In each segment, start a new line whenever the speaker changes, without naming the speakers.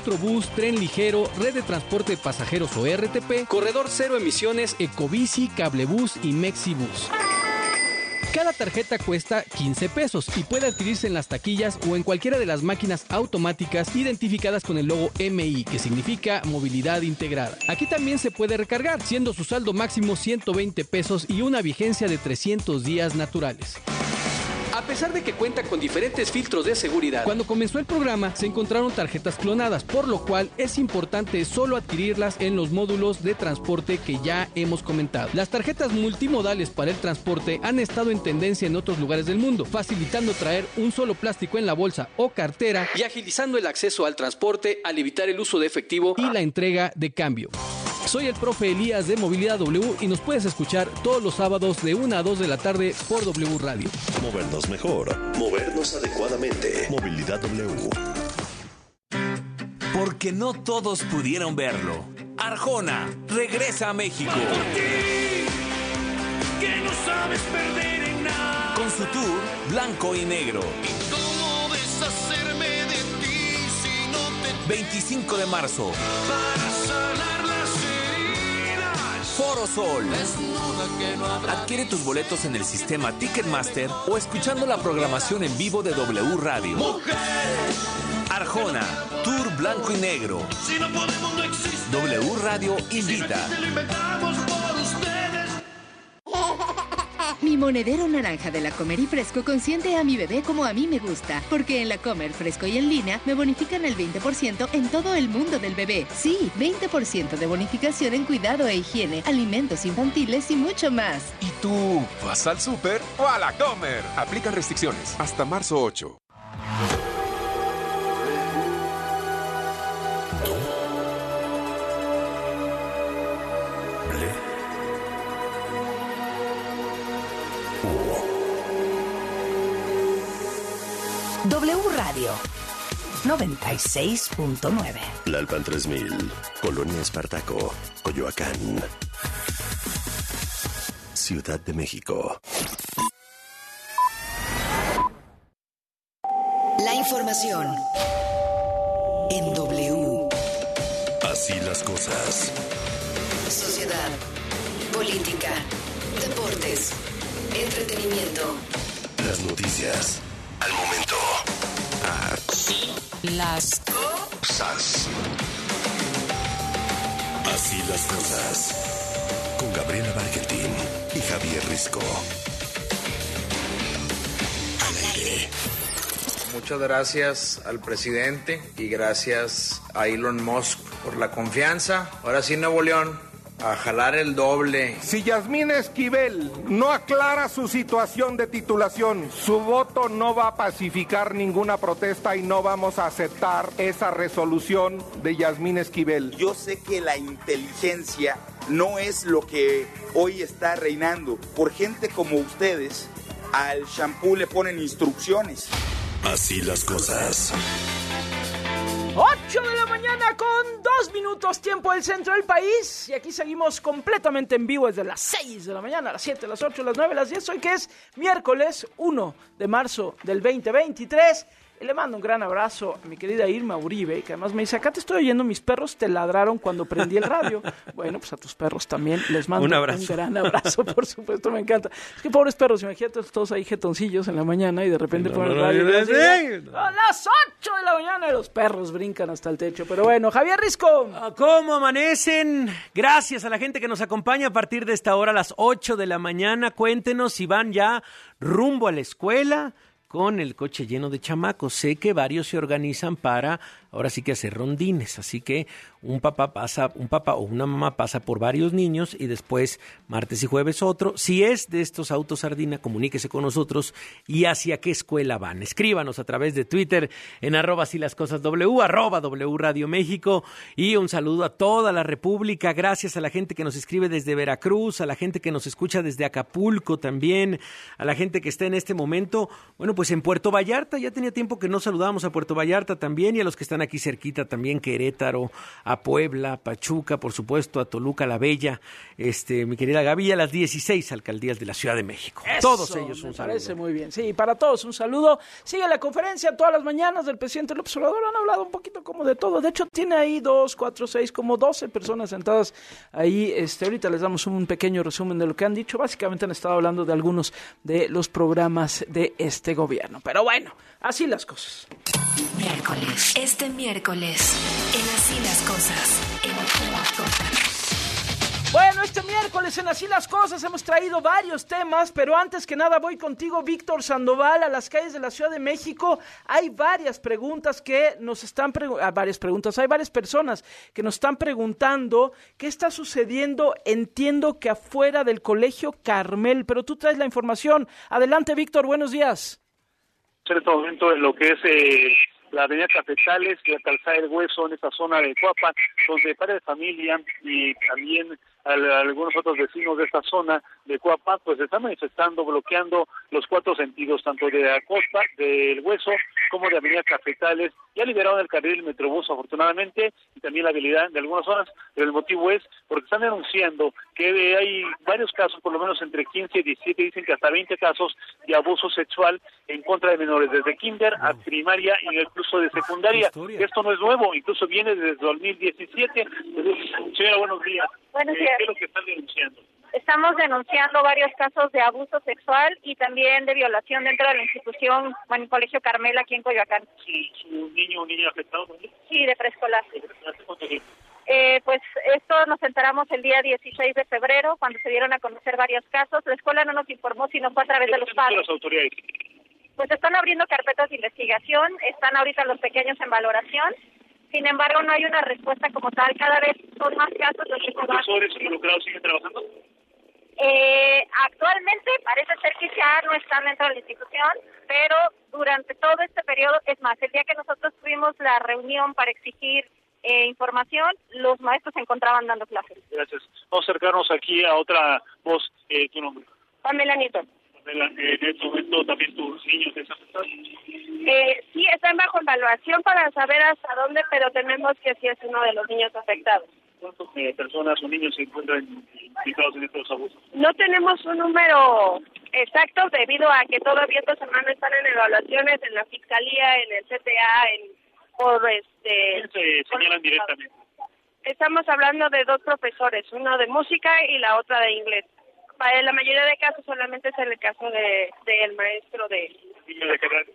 Metrobús, Tren Ligero, Red de Transporte de Pasajeros o RTP, Corredor Cero Emisiones, Ecobici, Cablebús y Mexibus. Cada tarjeta cuesta 15 pesos y puede adquirirse en las taquillas o en cualquiera de las máquinas automáticas identificadas con el logo MI, que significa Movilidad Integrada. Aquí también se puede recargar, siendo su saldo máximo 120 pesos y una vigencia de 300 días naturales. A pesar de que cuenta con diferentes filtros de seguridad, cuando comenzó el programa se encontraron tarjetas clonadas, por lo cual es importante solo adquirirlas en los módulos de transporte que ya hemos comentado. Las tarjetas multimodales para el transporte han estado en tendencia en otros lugares del mundo, facilitando traer un solo plástico en la bolsa o cartera y agilizando el acceso al transporte al evitar el uso de efectivo y la entrega de cambio. Soy el profe Elías de Movilidad W y nos puedes escuchar todos los sábados de 1 a 2 de la tarde por W Radio.
Movernos mejor, movernos adecuadamente. Movilidad W.
Porque no todos pudieron verlo. Arjona regresa a México.
Por ti, que no sabes perder en nada.
Con su tour Blanco y Negro.
¿Y cómo deshacerme de ti si no te...
25 de marzo.
Para sanar las heridas.
Foro Sol.
Desnuda que no habrá...
Adquiere tus boletos en el sistema Ticketmaster o escuchando la programación en vivo de W Radio.
Mujer.
Arjona, Tour Blanco y Negro.
Si no podemos, no existe.
W Radio invita.
Si lo inventamos por ustedes.
Mi monedero naranja de La Comer y Fresco consiente a mi bebé como a mí me gusta, porque en La Comer, Fresco y en línea me bonifican el 20% en todo el mundo del bebé. Sí, 20% de bonificación en cuidado e higiene, alimentos infantiles y mucho más.
¿Y tú vas al súper o a La Comer? Aplican restricciones hasta marzo 8.
W Radio 96.9.
Tlalpan 3000, Colonia Espartaco, Coyoacán, Ciudad de México.
La información en W.
Así las cosas.
Sociedad, política, deportes, entretenimiento.
Las noticias al momento.
Así las
cosas. Así las cosas. Con Gabriela Bargentín y Javier Risco. Al aire.
Muchas gracias al presidente y gracias a Elon Musk por la confianza. Ahora sí, Nuevo León, a jalar el doble.
Si Yasmín Esquivel no aclara su situación de titulación, su voto no va a pacificar ninguna protesta y no vamos a aceptar esa resolución de Yasmín Esquivel.
Yo sé que la inteligencia no es lo que hoy está reinando. Por gente como ustedes, al shampoo le ponen instrucciones.
Así las cosas.
8 de la mañana con 2 minutos, tiempo del centro del país. Y aquí seguimos completamente en vivo desde las 6 de la mañana, a las 7, a las 8, a las 9, a las 10. Hoy que es miércoles 1 de marzo del 2023. Y le mando un gran abrazo a mi querida Irma Uribe, que además me dice, acá te estoy oyendo, mis perros te ladraron cuando prendí el radio. Bueno, pues a tus perros también les mando un gran abrazo, por supuesto, me encanta. Es que pobres perros, imagínate todos ahí jetoncillos en la mañana y de repente ponen el radio. A las 8 de la mañana y los perros brincan hasta el techo. Pero bueno, Javier Risco.
¿Cómo amanecen? Gracias a la gente que nos acompaña a partir de esta hora, a las 8 de la mañana. Cuéntenos si van ya rumbo a la escuela con el coche lleno de chamacos. Sé que varios se organizan para, ahora sí que hacer rondines, así que un papá o una mamá pasa por varios niños y después martes y jueves otro. Si es de estos autos sardina, comuníquese con nosotros y hacia qué escuela van. Escríbanos a través de Twitter en @silascosasw, @W Radio México, y un saludo a toda la República. Gracias a la gente que nos escribe desde Veracruz, a la gente que nos escucha desde Acapulco también, a la gente que está en este momento, bueno, pues en Puerto Vallarta. Ya tenía tiempo que no saludábamos a Puerto Vallarta también, y a los que están están aquí cerquita también, Querétaro, a Puebla, Pachuca, por supuesto, a Toluca la Bella, mi querida Gaby, y a las 16 alcaldías de la Ciudad de México.
Eso,
todos ellos un saludo.
Me parece muy bien. Sí, para todos un saludo. Sigue la conferencia todas las mañanas del presidente López Obrador. Han hablado un poquito como de todo. De hecho, tiene ahí 2, 4, 6, como 12 personas sentadas ahí. Ahorita les damos un pequeño resumen de lo que han dicho. Básicamente han estado hablando de algunos de los programas de este gobierno. Pero bueno, así las cosas.
Miércoles. Este miércoles, en Así las Cosas, en Así las Cosas.
Bueno, este miércoles en Así las Cosas hemos traído varios temas, pero antes que nada voy contigo, Víctor Sandoval, a las calles de la Ciudad de México. Hay varias preguntas que nos están hay varias personas que nos están preguntando qué está sucediendo. Entiendo que afuera del Colegio Carmel, pero tú traes la información. Adelante, Víctor, buenos días.
En este momento en lo que es la avenida Cafetales y la calzada del Hueso, en esta zona de Cuapa, donde padres de familia y también algunos otros vecinos de esta zona de Cuapa, pues están manifestando, bloqueando los 4 sentidos, tanto de la costa, del Hueso, como de avenida Cafetales. Ya liberaron el carril del Metrobús, afortunadamente, y también la habilidad de algunas zonas, pero el motivo es porque están denunciando que hay varios casos, por lo menos entre 15 y 17, dicen que hasta 20 casos de abuso sexual en contra de menores, desde kinder a primaria y incluso de secundaria. Esto no es nuevo, incluso viene desde 2017. Señora, buenos días.
Buenos días.
¿Qué es lo que están denunciando?
Estamos denunciando varios casos de abuso sexual y también de violación dentro de la institución, el Colegio Carmel, aquí en Coyoacán.
Sí, ¿su niño o niña afectado?
Sí, de preescolar.
¿Cuánto tiempo?
Pues esto nos enteramos el día 16 de febrero, cuando se dieron a conocer varios casos. La escuela no nos informó, sino fue a través de los padres.
¿Las autoridades?
Pues están abriendo carpetas de investigación, están ahorita los pequeños en valoración. Sin embargo, no hay una respuesta como tal. Cada vez son más casos.
¿Los profesores involucrados siguen trabajando?
Actualmente parece ser que ya no están dentro de la institución, pero durante todo este periodo, es más, el día que nosotros tuvimos la reunión para exigir información, los maestros se encontraban dando clases.
Gracias. Vamos a acercarnos aquí a otra voz. ¿Tu nombre?
Pamela Nieto.
Pamela, en este momento también tus niños están afectados.
Sí, están bajo evaluación para saber hasta dónde, pero tenemos que sí es uno de los niños afectados.
¿Cuántas personas o niños se encuentran implicados en estos abusos?
No tenemos un número exacto debido a que todavía esta semana están en evaluaciones en la Fiscalía, en el CTA,
¿Quién se señalan directamente?
Estamos hablando de 2 profesores, uno de música y la otra de inglés. Para la mayoría de casos solamente es el caso del maestro de...
¿De qué edad?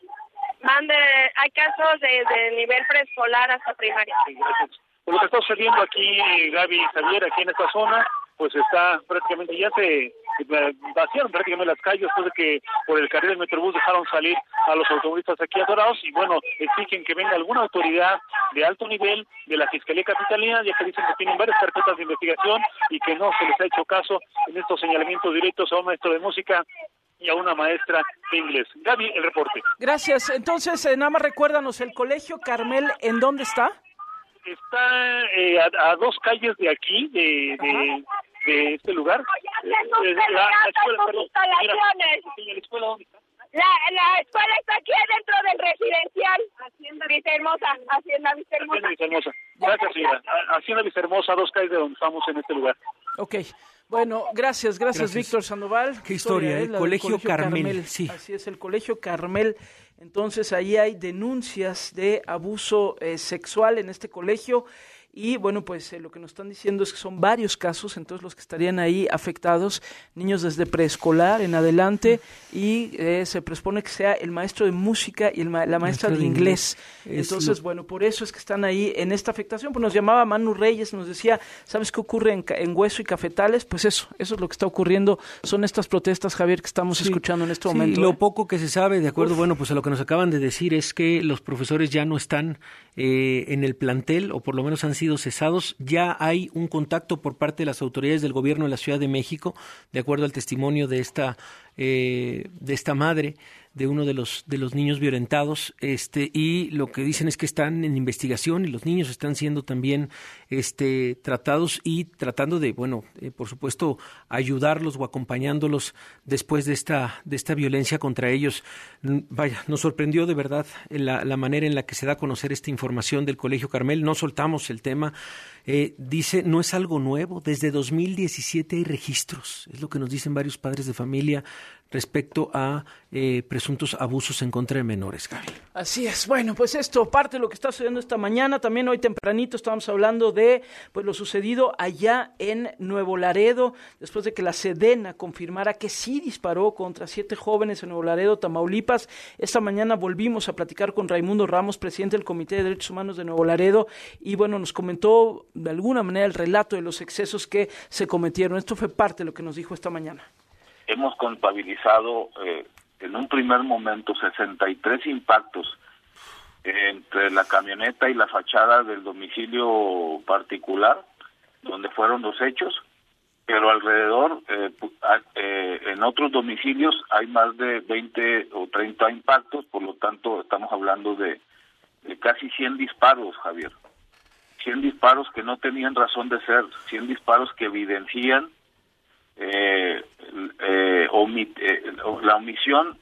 Hay casos desde nivel preescolar hasta primaria.
Sí, gracias. Por lo que está sucediendo aquí, Gaby y Javier, aquí en esta zona, pues está prácticamente, ya se vaciaron prácticamente las calles después de que por el carril del Metrobús dejaron salir a los automovilistas aquí atorados y bueno, exigen que venga alguna autoridad de alto nivel de la Fiscalía Capitalina, ya que dicen que tienen varias carpetas de investigación y que no se les ha hecho caso en estos señalamientos directos a un maestro de música y a una maestra de inglés. Gaby, el reporte.
Gracias. Entonces, nada más recuérdanos, ¿el Colegio Carmel en dónde está?
Está a 2 calles de aquí, de este lugar.
La escuela está aquí dentro del residencial. Hacienda Vistahermosa. Hacienda
Vistahermosa. Gracias, señora. Hacienda Vistahermosa, a 2 calles de donde estamos en este lugar.
Ok. Bueno, gracias, Víctor Sandoval.
Qué historia, el Colegio Carmel. Sí.
Así es, el Colegio Carmel. Entonces, ahí hay denuncias de abuso sexual en este colegio. Y bueno, pues lo que nos están diciendo es que son varios casos, entonces los que estarían ahí afectados, niños desde preescolar en adelante, y se presupone que sea el maestro de música y la maestra de inglés. Entonces, bueno, por eso es que están ahí en esta afectación. Pues nos llamaba Manu Reyes, nos decía, ¿sabes qué ocurre en Hueso y Cafetales? Pues eso es lo que está ocurriendo, son estas protestas, Javier, que estamos escuchando en este momento.
Lo poco que se sabe, de acuerdo, bueno, pues a lo que nos acaban de decir es que los profesores ya no están en el plantel, o por lo menos han sido cesados. Ya hay un contacto por parte de las autoridades del gobierno de la Ciudad de México, de acuerdo al testimonio de esta madre de uno de los niños violentados, y lo que dicen es que están en investigación y los niños están siendo también tratados y tratando de, por supuesto, ayudarlos o acompañándolos después de esta violencia contra ellos. Vaya, nos sorprendió de verdad la manera en la que se da a conocer esta información del Colegio Carmel. No soltamos el tema. Dice, no es algo nuevo, desde 2017 hay registros, es lo que nos dicen varios padres de familia respecto a presuntos abusos en contra de menores, Gaby.
Así es. Bueno, pues esto, parte de lo que está sucediendo esta mañana. También hoy tempranito estábamos hablando de lo sucedido allá en Nuevo Laredo, después de que la Sedena confirmara que sí disparó contra 7 jóvenes en Nuevo Laredo, Tamaulipas. Esta mañana volvimos a platicar con Raimundo Ramos, presidente del Comité de Derechos Humanos de Nuevo Laredo, y nos comentó de alguna manera el relato de los excesos que se cometieron. Esto fue parte de lo que nos dijo esta mañana.
Hemos contabilizado en un primer momento 63 impactos entre la camioneta y la fachada del domicilio particular, donde fueron los hechos, pero alrededor, en otros domicilios hay más de 20 o 30 impactos, por lo tanto estamos hablando de casi 100 disparos, Javier. 100 disparos que no tenían razón de ser, 100 disparos que evidencian la omisión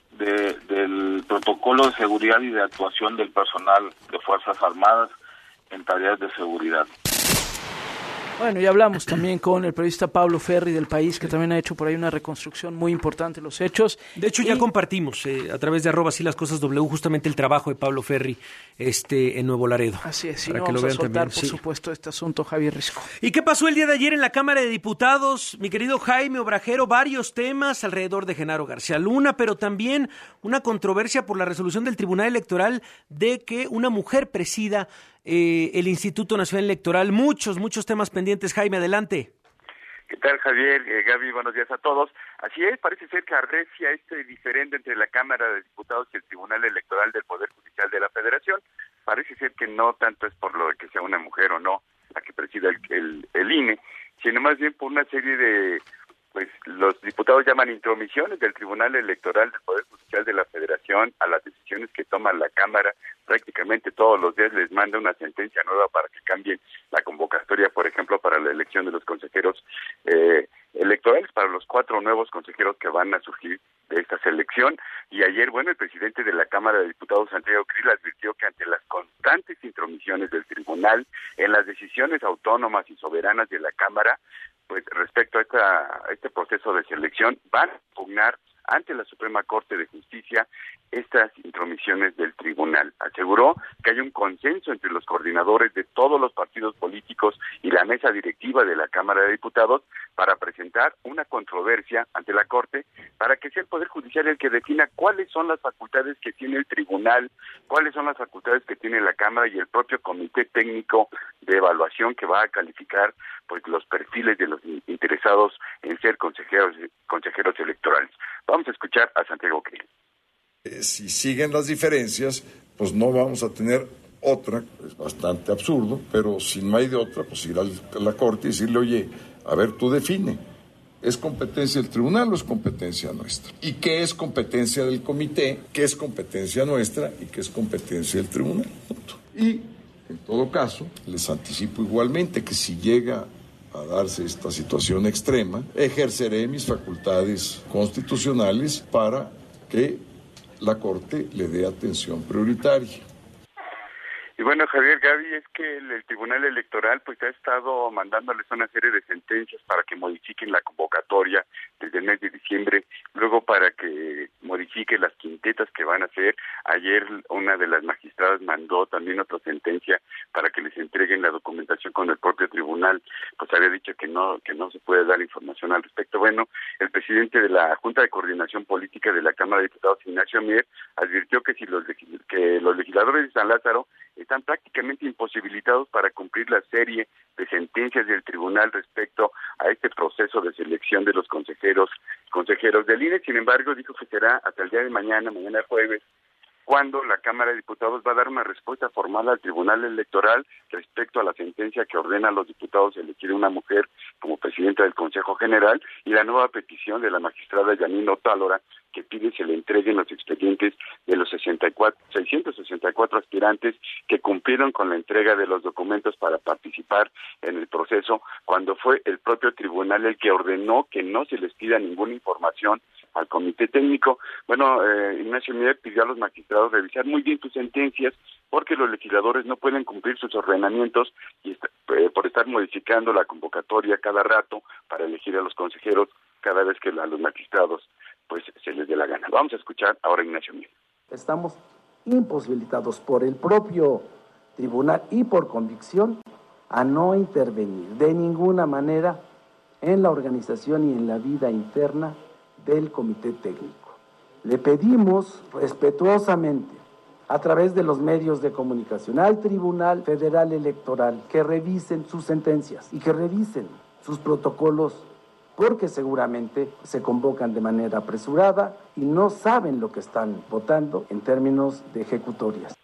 del protocolo de seguridad y de actuación del personal de Fuerzas Armadas en tareas de seguridad.
Bueno, y hablamos también con el periodista Pablo Ferri del País, que también ha hecho por ahí una reconstrucción muy importante de los hechos.
De hecho, ya compartimos a través de @silascosasw justamente el trabajo de Pablo Ferri en Nuevo Laredo.
Así es, y no vamos a soltar, por supuesto, este asunto, Javier Risco.
¿Y qué pasó el día de ayer en la Cámara de Diputados, mi querido Jaime Obrajero? Varios temas alrededor de Genaro García Luna, pero también una controversia por la resolución del Tribunal Electoral de que una mujer presida el Instituto Nacional Electoral. Muchos temas pendientes. Jaime, adelante.
¿Qué tal, Javier? Gaby, buenos días a todos. Así es, parece ser que arrecia diferendo entre la Cámara de Diputados y el Tribunal Electoral del Poder Judicial de la Federación. Parece ser que no tanto es por lo de que sea una mujer o no la que presida el INE, sino más bien por una serie de, los diputados llaman intromisiones del Tribunal Electoral del Poder Judicial de la Federación a las decisiones que toma la Cámara. Prácticamente todos los días les manda una sentencia nueva para que cambien la convocatoria, por ejemplo, para la elección de los consejeros electorales, para los 4 nuevos consejeros que van a surgir de esta selección. Y ayer, el presidente de la Cámara de Diputados, Santiago Krill, advirtió que ante las constantes intromisiones del tribunal en las decisiones autónomas y soberanas de la Cámara, respecto a este proceso de selección, van a impugnar ante la Suprema Corte de Justicia estas intromisiones del tribunal. Aseguró que hay un consenso entre los coordinadores de todos los partidos políticos y la mesa directiva de la Cámara de Diputados para presentar una controversia ante la Corte para que sea el Poder Judicial el que defina cuáles son las facultades que tiene el tribunal, cuáles son las facultades que tiene la Cámara y el propio Comité Técnico de Evaluación que va a calificar los perfiles de los interesados en ser consejeros electorales. Vamos a escuchar a Santiago Krill.
Si siguen las diferencias, pues no vamos a tener otra, es bastante absurdo, pero si no hay de otra, pues ir a la Corte y decirle, oye, a ver, tú define, ¿es competencia del tribunal o es competencia nuestra? ¿Y qué es competencia del comité? ¿Qué es competencia nuestra? ¿Y qué es competencia del tribunal? Y, en todo caso, les anticipo igualmente que si llega a darse esta situación extrema, ejerceré mis facultades constitucionales para que la Corte le dé atención prioritaria.
Y Javier, Gaby, es que el Tribunal Electoral ha estado mandándoles una serie de sentencias para que modifiquen la convocatoria desde el mes de diciembre, luego para que modifique las quintetas que van a hacer. Ayer una de las magistradas mandó también otra sentencia para que les entreguen la documentación con el propio tribunal. Había dicho que no se puede dar información al respecto. El presidente de la Junta de Coordinación Política de la Cámara de Diputados, Ignacio Mier, advirtió que los legisladores de San Lázaro están prácticamente imposibilitados para cumplir la serie de sentencias del tribunal respecto a este proceso de selección de los consejeros del INE. Sin embargo, dijo que será hasta el día de mañana jueves, cuándo la Cámara de Diputados va a dar una respuesta formal al Tribunal Electoral respecto a la sentencia que ordena a los diputados elegir una mujer como presidenta del Consejo General y la nueva petición de la magistrada Yanina Otálora que pide se le entreguen los expedientes de los 664 aspirantes que cumplieron con la entrega de los documentos para participar en el proceso, cuando fue el propio tribunal el que ordenó que no se les pida ninguna información al comité técnico. Bueno, Ignacio Mier pidió a los magistrados revisar muy bien sus sentencias porque los legisladores no pueden cumplir sus ordenamientos y por estar modificando la convocatoria cada rato para elegir a los consejeros cada vez que a los magistrados pues se les dé la gana. Vamos a escuchar ahora a Ignacio Mier.
Estamos imposibilitados por el propio tribunal y por convicción a no intervenir de ninguna manera en la organización y en la vida interna del comité técnico. Le pedimos respetuosamente a través de los medios de comunicación al Tribunal Federal Electoral que revisen sus sentencias y que revisen sus protocolos, porque seguramente se convocan de manera apresurada y no saben lo que están votando en términos de ejecutorias.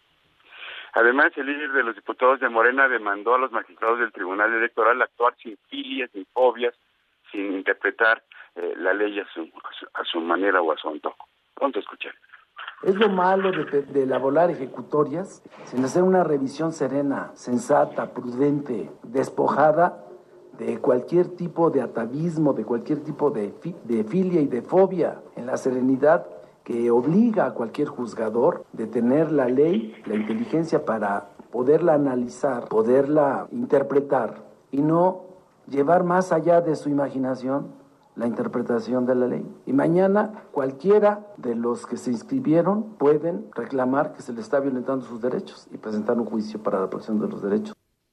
Además, el líder de los diputados de Morena demandó a los magistrados del Tribunal Electoral actuar sin filias ni fobias, sin interpretar la ley a su manera o a su antojo. Vamos a escuchar.
Es lo malo de elaborar ejecutorias sin hacer una revisión serena, sensata, prudente, despojada de cualquier tipo de atavismo, de cualquier tipo de filia y de fobia, en la serenidad que obliga a cualquier juzgador de tener la ley, la inteligencia para poderla analizar, poderla interpretar y no llevar más allá de su imaginación la interpretación de la ley. Y mañana cualquiera de los que se inscribieron pueden reclamar que se les está violentando sus derechos y presentar un juicio para la protección de los derechos.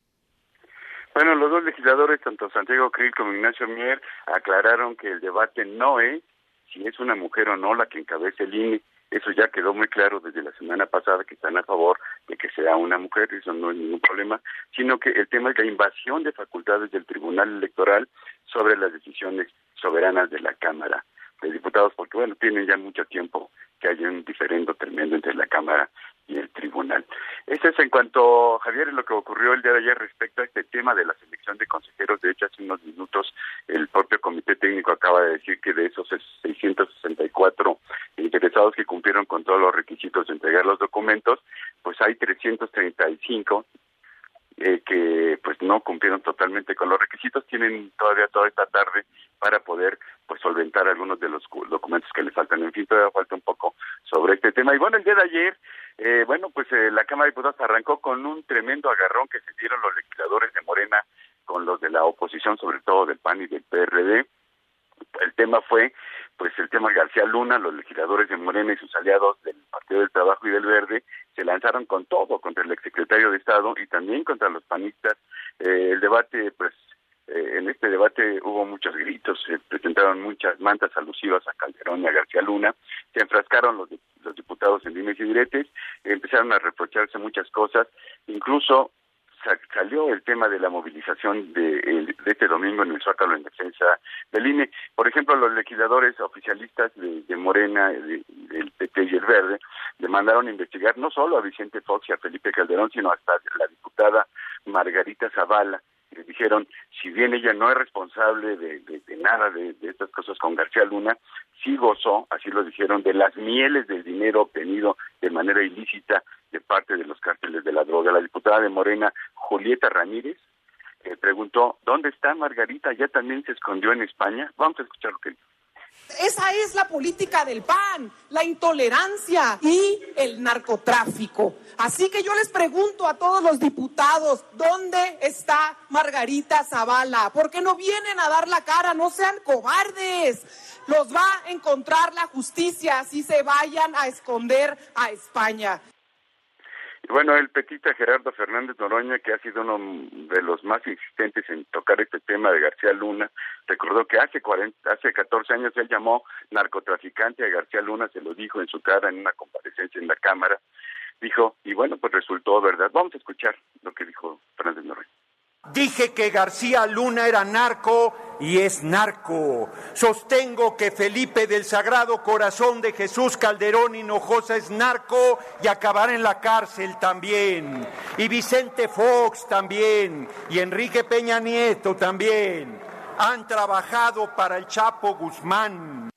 Bueno, los dos legisladores, tanto Santiago Krill como Ignacio Mier, aclararon que el debate no es si es una mujer o no la que encabece el INE. Eso ya quedó muy claro desde la semana pasada, que están a favor de que sea una mujer, eso no es ningún problema, sino que el tema es la invasión de facultades del Tribunal Electoral sobre las decisiones soberanas de la Cámara de Diputados, porque bueno, tienen ya mucho tiempo que hay un diferendo tremendo entre la Cámara y el Tribunal. Eso es en cuanto, Javier, lo que ocurrió el día de ayer respecto a este tema de la selección de consejeros. De hecho, hace unos minutos el propio comité técnico acaba de decir que de esos 664 interesados que cumplieron con todos los requisitos de entregar los documentos, pues hay 335 que pues no cumplieron totalmente con los requisitos. Tienen todavía toda esta tarde para poder pues solventar algunos de los documentos que les faltan. En fin, todavía falta un poco sobre este tema. Y bueno, el día de ayer, la Cámara de Diputados arrancó con un tremendo agarrón que se dieron los legisladores de Morena con los de la oposición, sobre todo del PAN y del PRD. El tema fue el tema García Luna. Los legisladores de Morena y sus aliados del Partido del Trabajo y del Verde se lanzaron con todo contra el exsecretario de Estado y también contra los panistas. El debate, en este debate hubo muchos gritos, se presentaron muchas mantas alusivas a Calderón y a García Luna, se enfrascaron los diputados en dimes y diretes, empezaron a reprocharse muchas cosas, incluso salió el tema de la movilización de este domingo en el Zócalo en defensa del INE. Por ejemplo, los legisladores oficialistas de Morena, del PT y el Verde, demandaron investigar no solo a Vicente Fox y a Felipe Calderón, sino hasta la diputada Margarita Zavala. Les dijeron, si bien ella no es responsable de nada de estas cosas con García Luna, sí gozó, así lo dijeron, de las mieles del dinero obtenido de manera ilícita de parte de los cárteles de la droga. La diputada de Morena, Julieta Ramírez, preguntó, ¿dónde está Margarita? ¿Ya también se escondió en España? Vamos a escuchar lo que dijo.
Esa es la política del PAN, la intolerancia y el narcotráfico. Así que yo les pregunto a todos los diputados, ¿dónde está Margarita Zavala? ¿Por qué no vienen a dar la cara? No sean cobardes. Los va a encontrar la justicia si se vayan a esconder a España.
Y bueno, el petista Gerardo Fernández Noroña, que ha sido uno de los más insistentes en tocar este tema de García Luna, recordó que hace 14 años él llamó narcotraficante a García Luna, se lo dijo en su cara en una comparecencia en la Cámara. Dijo, y bueno, pues resultó verdad. Vamos a escuchar lo que dijo Fernández Noroña.
Dije que García Luna era narco y es narco. Sostengo que Felipe del Sagrado Corazón de Jesús Calderón Hinojosa es narco y acabará en la cárcel también. Y Vicente Fox también, y Enrique Peña Nieto también. Han trabajado para el Chapo Guzmán.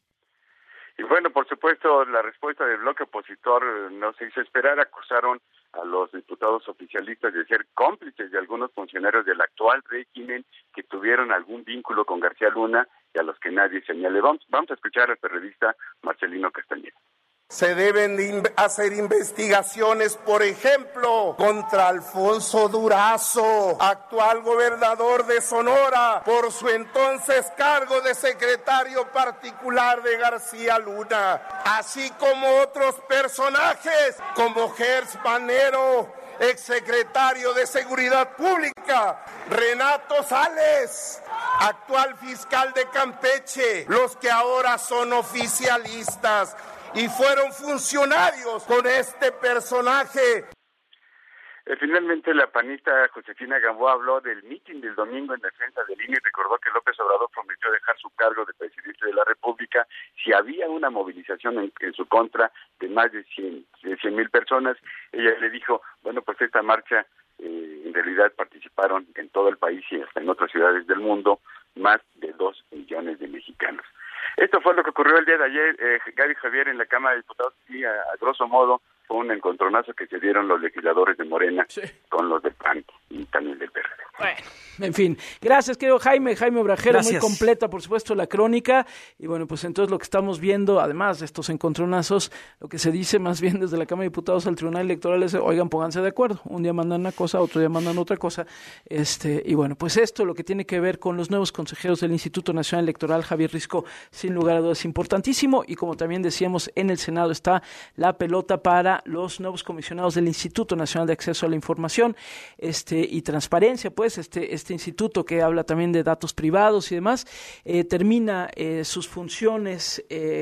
Y bueno, por supuesto, la respuesta del bloque opositor no se hizo esperar. Acusaron a los diputados oficialistas de ser cómplices de algunos funcionarios del actual régimen que tuvieron algún vínculo con García Luna y a los que nadie señale. Vamos a escuchar al periodista Marcelino Castañeda.
Se deben hacer investigaciones, por ejemplo, contra Alfonso Durazo, actual gobernador de Sonora, por su entonces cargo de secretario particular de García Luna, así como otros personajes como Gers Manero, exsecretario de Seguridad Pública, Renato Sales, actual fiscal de Campeche, los que ahora son oficialistas y fueron funcionarios con este personaje.
Finalmente, la panista Josefina Gamboa habló del mitin del domingo en defensa del INE y recordó que López Obrador prometió dejar su cargo de presidente de la República si había una movilización en su contra de más de 100,000 personas. Ella le dijo, bueno, pues esta marcha en realidad participaron en todo el país y hasta en otras ciudades del mundo más de 2 millones de mexicanos. Esto fue lo que ocurrió el día de ayer, Gaby Javier, en la Cámara de Diputados, y a grosso modo fue un encontronazo que se dieron los legisladores de Morena con los del PAN y también del PRD.
Bueno, en fin, gracias querido Jaime Obrajero,
Gracias.
Muy completa por supuesto la crónica, y bueno, pues entonces lo que estamos viendo, además de estos encontronazos, lo que se dice más bien desde la Cámara de Diputados al Tribunal Electoral es, oigan, pónganse de acuerdo, un día mandan una cosa, otro día mandan otra cosa, y bueno, pues esto lo que tiene que ver con los nuevos consejeros del Instituto Nacional Electoral, Javier Risco, sin lugar a dudas importantísimo, y como también decíamos, en el Senado está la pelota para los nuevos comisionados del Instituto Nacional de Acceso a la Información y Transparencia, pues este instituto que habla también de datos privados y demás, termina sus funciones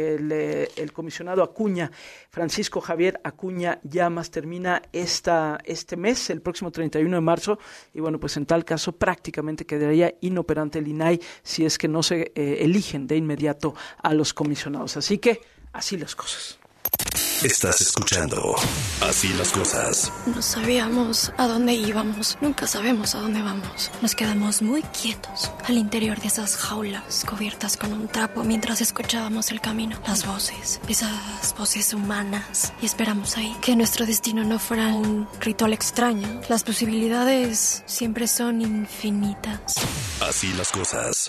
el comisionado Acuña, Francisco Javier Acuña Llamas, termina este mes, el próximo 31 de marzo, y bueno, pues en tal caso prácticamente quedaría inoperante el INAI si es que no se eligen de inmediato a los comisionados. Así que, así las cosas.
Estás escuchando Así las Cosas.
No sabíamos a dónde íbamos. Nunca sabemos a dónde vamos. Nos quedamos muy quietos al interior de esas jaulas cubiertas con un trapo mientras escuchábamos el camino. Las voces, esas voces humanas. Y esperamos ahí que nuestro destino no fuera un ritual extraño. Las posibilidades siempre son infinitas.
Así las cosas.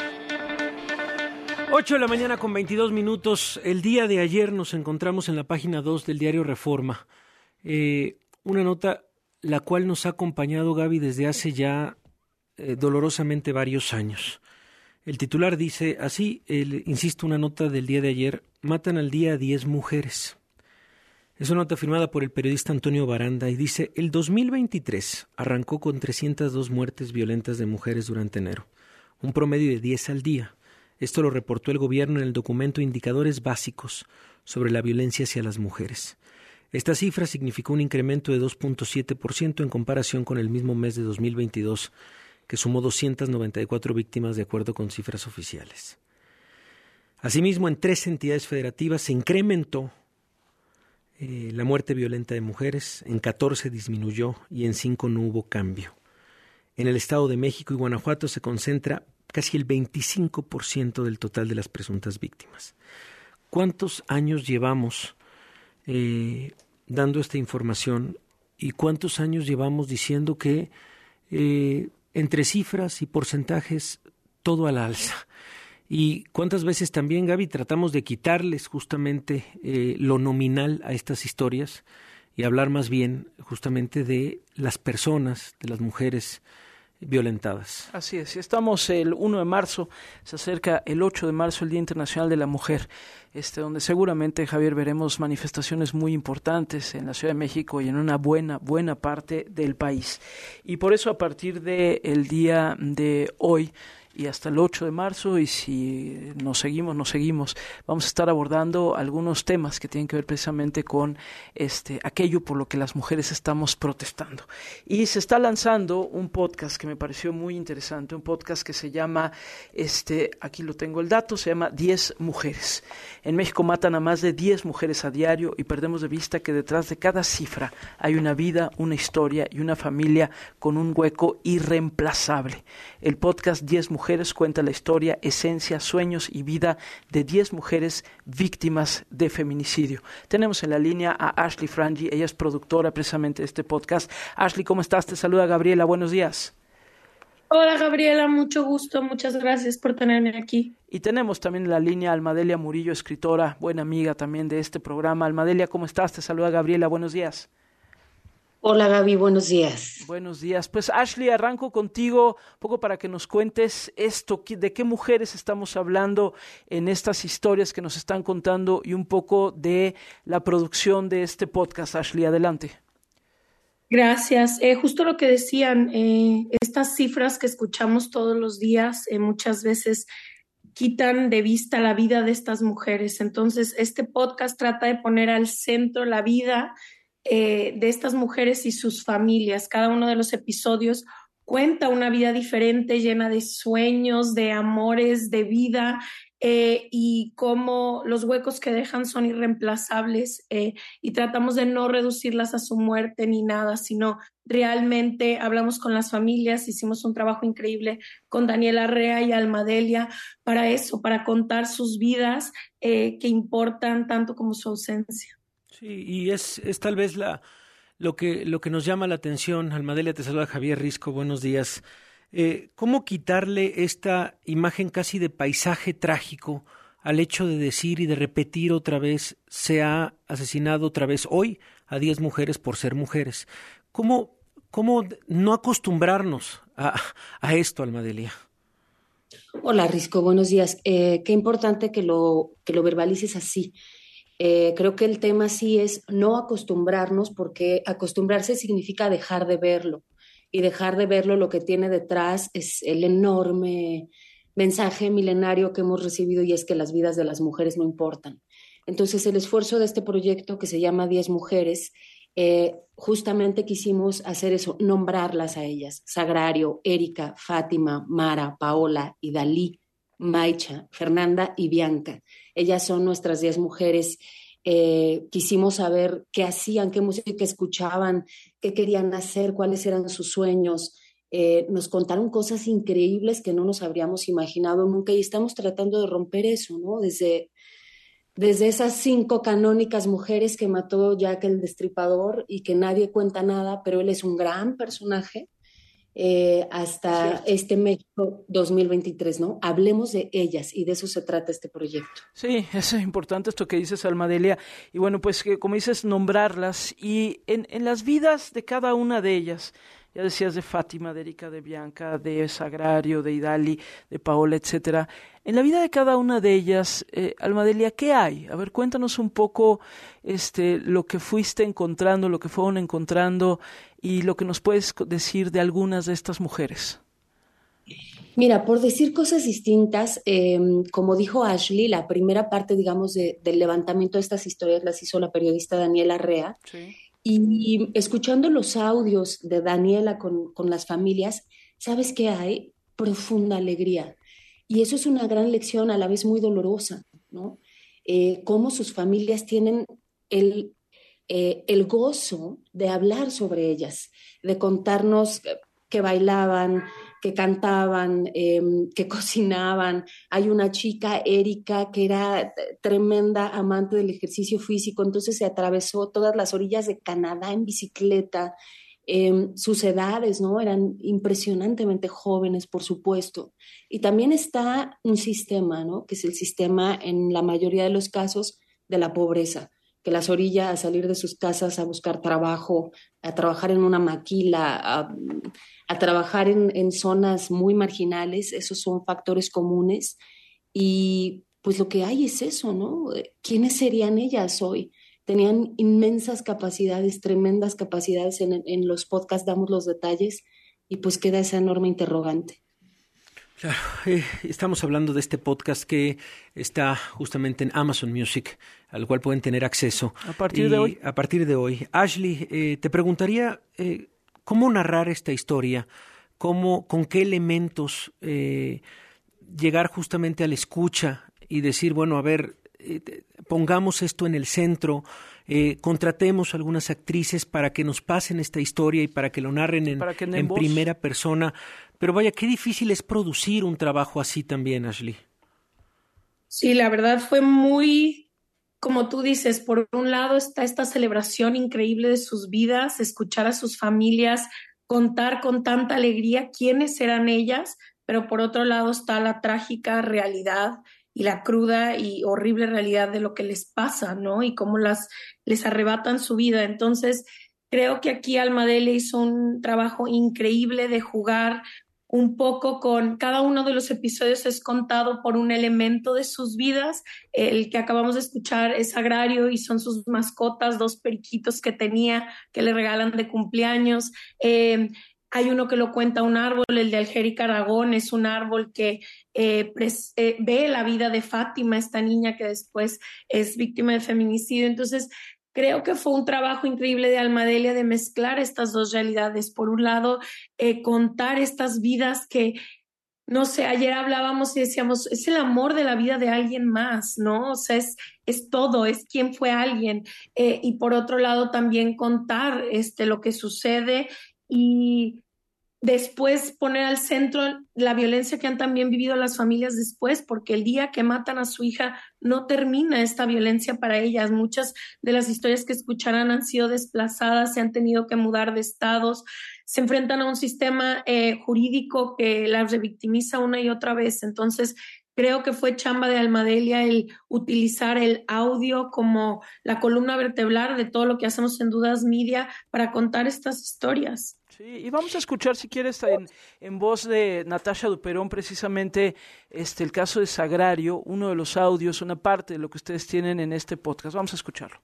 8 de la mañana con 22 minutos. El día de ayer nos encontramos en la página 2 del diario Reforma. Una nota la cual nos ha acompañado, Gaby, desde hace ya dolorosamente varios años. El titular dice así, insisto, una nota del día de ayer: matan al día a 10 mujeres. Es una nota firmada por el periodista Antonio Baranda y dice: el 2023 arrancó con 302 muertes violentas de mujeres durante enero, un promedio de 10 al día. Esto lo reportó el gobierno en el documento Indicadores Básicos sobre la Violencia hacia las Mujeres. Esta cifra significó un incremento de 2.7% en comparación con el mismo mes de 2022, que sumó 294 víctimas de acuerdo con cifras oficiales. Asimismo, en 3 entidades federativas se incrementó la muerte violenta de mujeres, en 14 disminuyó y en 5 no hubo cambio. En el Estado de México y Guanajuato se concentra casi el 25% del total de las presuntas víctimas. ¿Cuántos años llevamos dando esta información y cuántos años llevamos diciendo que entre cifras y porcentajes todo a la alza? Y cuántas veces también, Gaby, tratamos de quitarles justamente lo nominal a estas historias y hablar más bien justamente de las personas, de las mujeres violentadas.
Así es, estamos el 1 de marzo, se acerca el 8 de marzo, el Día Internacional de la Mujer, donde seguramente, Javier, veremos manifestaciones muy importantes en la Ciudad de México y en una buena parte del país. Y por eso, a partir del día de hoy, y hasta el 8 de marzo, y si nos seguimos, vamos a estar abordando algunos temas que tienen que ver precisamente con aquello por lo que las mujeres estamos protestando. Y se está lanzando un podcast que me pareció muy interesante, un podcast que se llama, aquí lo tengo el dato, se llama 10 mujeres. En México matan a más de 10 mujeres a diario y perdemos de vista que detrás de cada cifra hay una vida, una historia y una familia con un hueco irreemplazable. El podcast 10 mujeres cuenta la historia, esencia, sueños y vida de 10 mujeres víctimas de feminicidio. Tenemos en la línea a Ashley Frangi, ella es productora precisamente de este podcast. Ashley, ¿cómo estás? Te saluda Gabriela, buenos días.
Hola Gabriela, mucho gusto, muchas gracias por tenerme aquí.
Y tenemos también en la línea a Almadelia Murillo, escritora, buena amiga también de este programa. Almadelia, ¿cómo estás? Te saluda Gabriela, buenos días.
Hola Gaby, buenos días.
Buenos días. Pues Ashley, arranco contigo un poco para que nos cuentes de qué mujeres estamos hablando en estas historias que nos están contando y un poco de la producción de este podcast. Ashley, adelante.
Gracias. Justo lo que decían, estas cifras que escuchamos todos los días muchas veces quitan de vista la vida de estas mujeres. Entonces, este podcast trata de poner al centro la vida de estas mujeres y sus familias. Cada uno de los episodios cuenta una vida diferente, llena de sueños, de amores, de vida, y cómo los huecos que dejan son irreemplazables, y tratamos de no reducirlas a su muerte ni nada, sino realmente hablamos con las familias, hicimos un trabajo increíble con Daniela Rea y Almadelia para eso, para contar sus vidas que importan tanto como su ausencia.
Sí, y es tal vez lo que nos llama la atención. Almadelia, te saluda Javier Risco, buenos días. ¿Cómo quitarle esta imagen casi de paisaje trágico al hecho de decir y de repetir otra vez, se ha asesinado otra vez hoy a 10 mujeres por ser mujeres? ¿Cómo no acostumbrarnos a esto, Almadelia?
Hola Risco, buenos días. Qué importante que lo verbalices así. Creo que el tema sí es no acostumbrarnos, porque acostumbrarse significa dejar de verlo, y dejar de verlo lo que tiene detrás es el enorme mensaje milenario que hemos recibido, y es que las vidas de las mujeres no importan. Entonces el esfuerzo de este proyecto que se llama 10 mujeres, justamente quisimos hacer eso, nombrarlas a ellas: Sagrario, Erika, Fátima, Mara, Paola, Idalí, Maicha, Fernanda y Bianca. Ellas son nuestras 10 mujeres. Quisimos saber qué hacían, qué música escuchaban, qué querían hacer, cuáles eran sus sueños. Nos contaron cosas increíbles que no nos habríamos imaginado nunca, y estamos tratando de romper eso, ¿no? Desde esas 5 canónicas mujeres que mató Jack el Destripador y que nadie cuenta nada, pero él es un gran personaje, hasta este México 2023, ¿no? Hablemos de ellas, y de eso se trata este proyecto.
Sí, es importante esto que dices, Almadelia, y bueno, pues que como dices, nombrarlas, y en las vidas de cada una de ellas, ya decías de Fátima, de Erika, de Bianca, de Sagrario, de Idali, de Paola, etcétera. En la vida de cada una de ellas, Almadelia, ¿qué hay? A ver, cuéntanos un poco lo que fuiste encontrando, lo que fueron encontrando, y lo que nos puedes decir de algunas de estas mujeres.
Mira, por decir cosas distintas, como dijo Ashley, la primera parte, digamos, del levantamiento de estas historias las hizo la periodista Daniela Rea. Sí. Y escuchando los audios de Daniela con las familias, ¿sabes qué hay? Profunda alegría. Y eso es una gran lección, a la vez muy dolorosa, ¿no? Cómo sus familias tienen el gozo de hablar sobre ellas, de contarnos que bailaban, que cantaban, que cocinaban. Hay una chica, Erika, que era tremenda amante del ejercicio físico, entonces se atravesó todas las orillas de Canadá en bicicleta. Sus edades, ¿no? Eran impresionantemente jóvenes, por supuesto. Y también está un sistema, ¿no? Que es el sistema, en la mayoría de los casos, de la pobreza, que las orilla a salir de sus casas a buscar trabajo, a trabajar en una maquila, a trabajar en zonas muy marginales. Esos son factores comunes. Y pues lo que hay es eso, ¿no? ¿Quiénes serían ellas hoy? Tenían inmensas capacidades, tremendas capacidades. En los podcasts damos los detalles, y pues queda esa enorme interrogante.
Claro, estamos hablando de este podcast que está justamente en Amazon Music, al cual pueden tener acceso.
A partir de hoy.
A partir de hoy. Ashley, te preguntaría cómo narrar esta historia, con qué elementos llegar justamente a la escucha y decir, bueno, a ver, pongamos esto en el centro, contratemos algunas actrices para que nos pasen esta historia y para que lo narren en primera persona. Pero vaya, qué difícil es producir un trabajo así también, Ashley.
Sí, la verdad fue muy, como tú dices, por un lado está esta celebración increíble de sus vidas, escuchar a sus familias, contar con tanta alegría quiénes eran ellas, pero por otro lado está la trágica realidad y la cruda y horrible realidad de lo que les pasa, ¿no? Y cómo les arrebatan su vida. Entonces, creo que aquí Almadelia hizo un trabajo increíble de jugar un poco con cada uno de los episodios, es contado por un elemento de sus vidas. El que acabamos de escuchar es Agrario y son sus mascotas, 2 periquitos que tenía, que le regalan de cumpleaños. Hay uno que lo cuenta un árbol, el de Algérica Aragón, es un árbol que ve la vida de Fátima, esta niña que después es víctima de feminicidio. Entonces, creo que fue un trabajo increíble de Almadelia de mezclar estas 2 realidades. Por un lado, contar estas vidas que, no sé, ayer hablábamos y decíamos, es el amor de la vida de alguien más, ¿no? O sea, es todo, es quién fue alguien. Y por otro lado, también contar lo que sucede y después poner al centro la violencia que han también vivido las familias después, porque el día que matan a su hija no termina esta violencia para ellas. Muchas de las historias que escucharán han sido desplazadas, se han tenido que mudar de estados, se enfrentan a un sistema jurídico que las revictimiza una y otra vez. Entonces, creo que fue chamba de Almadelia el utilizar el audio como la columna vertebral de todo lo que hacemos en Dudas Media para contar estas historias.
Sí, y vamos a escuchar, si quieres, en voz de Natasha Duperón, precisamente el caso de Sagrario, uno de los audios, una parte de lo que ustedes tienen en este podcast. Vamos a escucharlo.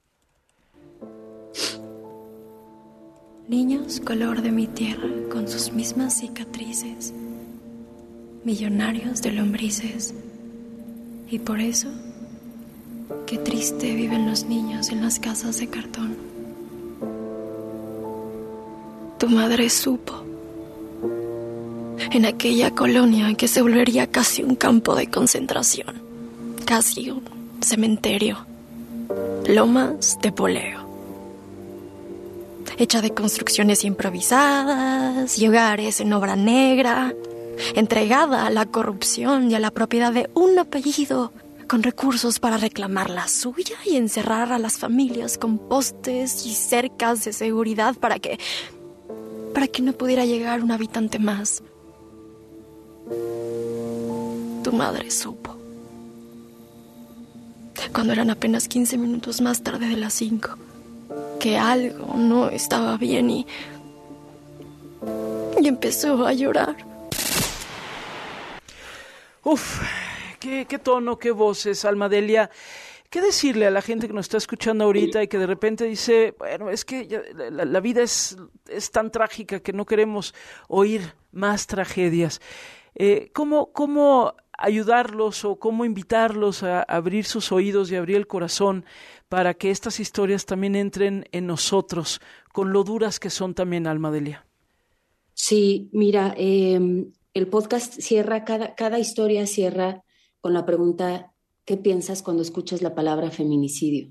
Niños color de mi tierra, con sus mismas cicatrices, millonarios de lombrices. Y por eso, qué triste viven los niños en las casas de cartón. Tu madre supo, en aquella colonia que se volvería casi un campo de concentración, casi un cementerio, lomas de poleo, hecha de construcciones improvisadas y hogares en obra negra, entregada a la corrupción y a la propiedad de un apellido, con recursos para reclamar la suya y encerrar a las familias con postes y cercas de seguridad para que no pudiera llegar un habitante más. Tu madre supo, cuando eran apenas 15 minutos más tarde de las 5, que algo no estaba bien y empezó a llorar.
Uf, qué tono, qué voces, Almadelia. ¿Qué decirle a la gente que nos está escuchando ahorita y que de repente dice, bueno, es que la vida es tan trágica que no queremos oír más tragedias? ¿Cómo ayudarlos o cómo invitarlos a abrir sus oídos y abrir el corazón para que estas historias también entren en nosotros, con lo duras que son también, Almadelia?
Sí, mira, el podcast cierra, cada historia cierra con la pregunta: ¿qué piensas cuando escuchas la palabra feminicidio?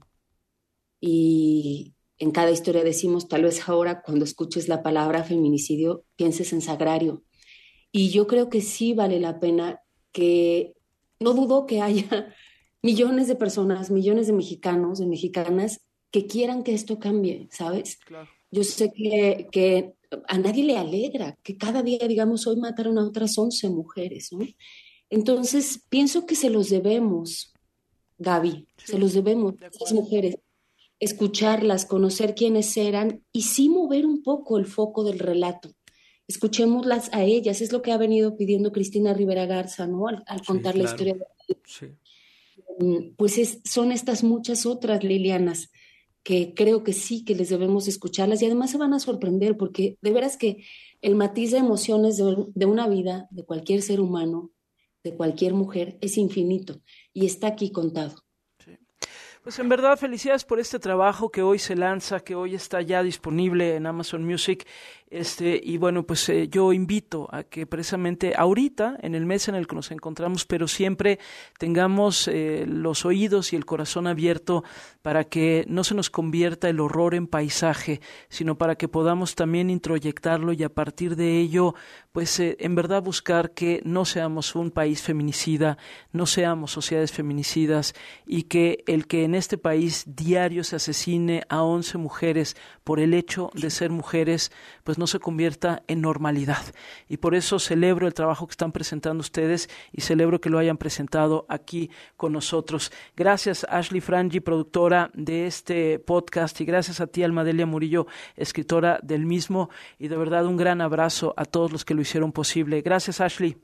Y en cada historia decimos, tal vez ahora cuando escuches la palabra feminicidio pienses en Sagrario. Y yo creo que sí vale la pena, que no dudo que haya millones de personas, millones de mexicanos, de mexicanas que quieran que esto cambie, ¿sabes? Claro. Yo sé que a nadie le alegra que cada día, digamos, hoy mataron a otras 11 mujeres, ¿no? Entonces, pienso que se los debemos, Gaby, sí, se los debemos a estas mujeres, escucharlas, conocer quiénes eran y sí mover un poco el foco del relato. Escuchémoslas a ellas, es lo que ha venido pidiendo Cristina Rivera Garza, ¿no? Al contar claro, la historia de sí. Pues son estas muchas otras Lilianas que creo que sí, que les debemos escucharlas y además se van a sorprender porque de veras que el matiz de emociones de una vida, de cualquier ser humano, de cualquier mujer es infinito y está aquí contado.
Pues en verdad, felicidades por este trabajo que hoy se lanza, que hoy está ya disponible en Amazon Music. Y bueno, pues yo invito a que precisamente ahorita, en el mes en el que nos encontramos, pero siempre tengamos los oídos y el corazón abierto para que no se nos convierta el horror en paisaje, sino para que podamos también introyectarlo y a partir de ello, pues en verdad buscar que no seamos un país feminicida, no seamos sociedades feminicidas y que el que en este país diario se asesine a 11 mujeres por el hecho de ser mujeres, pues no se convierta en normalidad. Y por eso celebro el trabajo que están presentando ustedes y celebro que lo hayan presentado aquí con nosotros. Gracias, Ashley Frangi, productora de este podcast, y gracias a ti, Almadelia Murillo, escritora del mismo, y de verdad un gran abrazo a todos los que lo hicieron posible. Gracias, Ashley.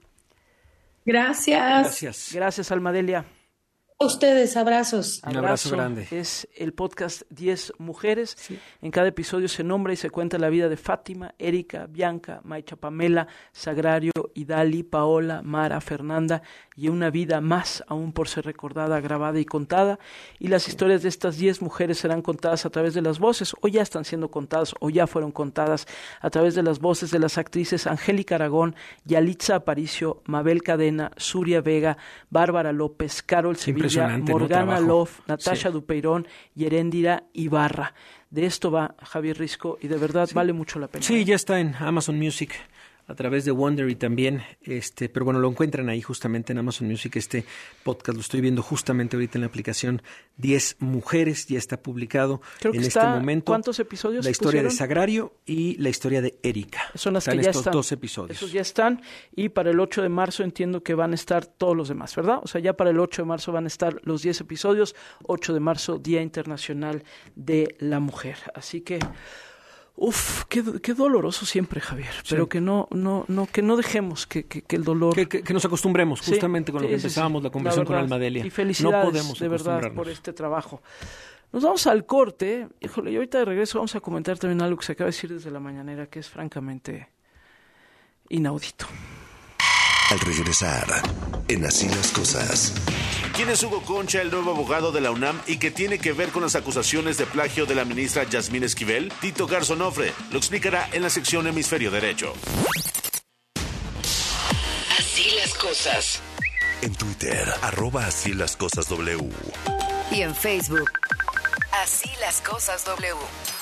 Gracias.
Gracias, Almadelia.
A ustedes, abrazos.
Un abrazo grande.
Es el podcast 10 Mujeres. Sí. En cada episodio se nombra y se cuenta la vida de Fátima, Erika, Bianca, Maicha, Pamela, Sagrario, Idali, Paola, Mara, Fernanda y una vida más aún por ser recordada, grabada y contada. Y las historias de estas 10 mujeres serán contadas a través de las voces, o ya están siendo contadas, o ya fueron contadas a través de las voces de las actrices Angélica Aragón, Yalitza Aparicio, Mabel Cadena, Suria Vega, Bárbara López, Carol Sevilla, Morgana Love, Natasha Dupeirón y Heréndira Ibarra. De esto va Javier Risco y de verdad vale mucho la pena.
Sí, ya está en Amazon Music a través de Wondery también, pero bueno, lo encuentran ahí justamente en Amazon Music, este podcast lo estoy viendo justamente ahorita en la aplicación 10 Mujeres, ya está publicado.
Creo que
en
está,
este momento.
¿cuántos episodios
La historia
pusieron?
De Sagrario y la historia de Erika.
Son las
están
que ya
estos
están.
2 episodios.
Esos ya están, y para el 8 de marzo entiendo que van a estar todos los demás, ¿verdad? O sea, ya para el 8 de marzo van a estar los 10 episodios, 8 de marzo, Día Internacional de la Mujer. Así que qué doloroso siempre, Javier, pero que no dejemos que el dolor...
Que nos acostumbremos justamente con lo que empezábamos la conversación con Almadelia.
Y felicidades,
no podemos
de verdad, por este trabajo. Nos vamos al corte, híjole, y ahorita de regreso vamos a comentar también algo que se acaba de decir desde la mañanera, que es francamente inaudito.
Al regresar, en Así las Cosas.
¿Quién es Hugo Concha, el nuevo abogado de la UNAM, y qué tiene que ver con las acusaciones de plagio de la ministra Yasmín Esquivel? Tito Garzonofre lo explicará en la sección Hemisferio Derecho.
Así las cosas.
En Twitter, @Así las Cosas W.
Y en Facebook, Así las Cosas W.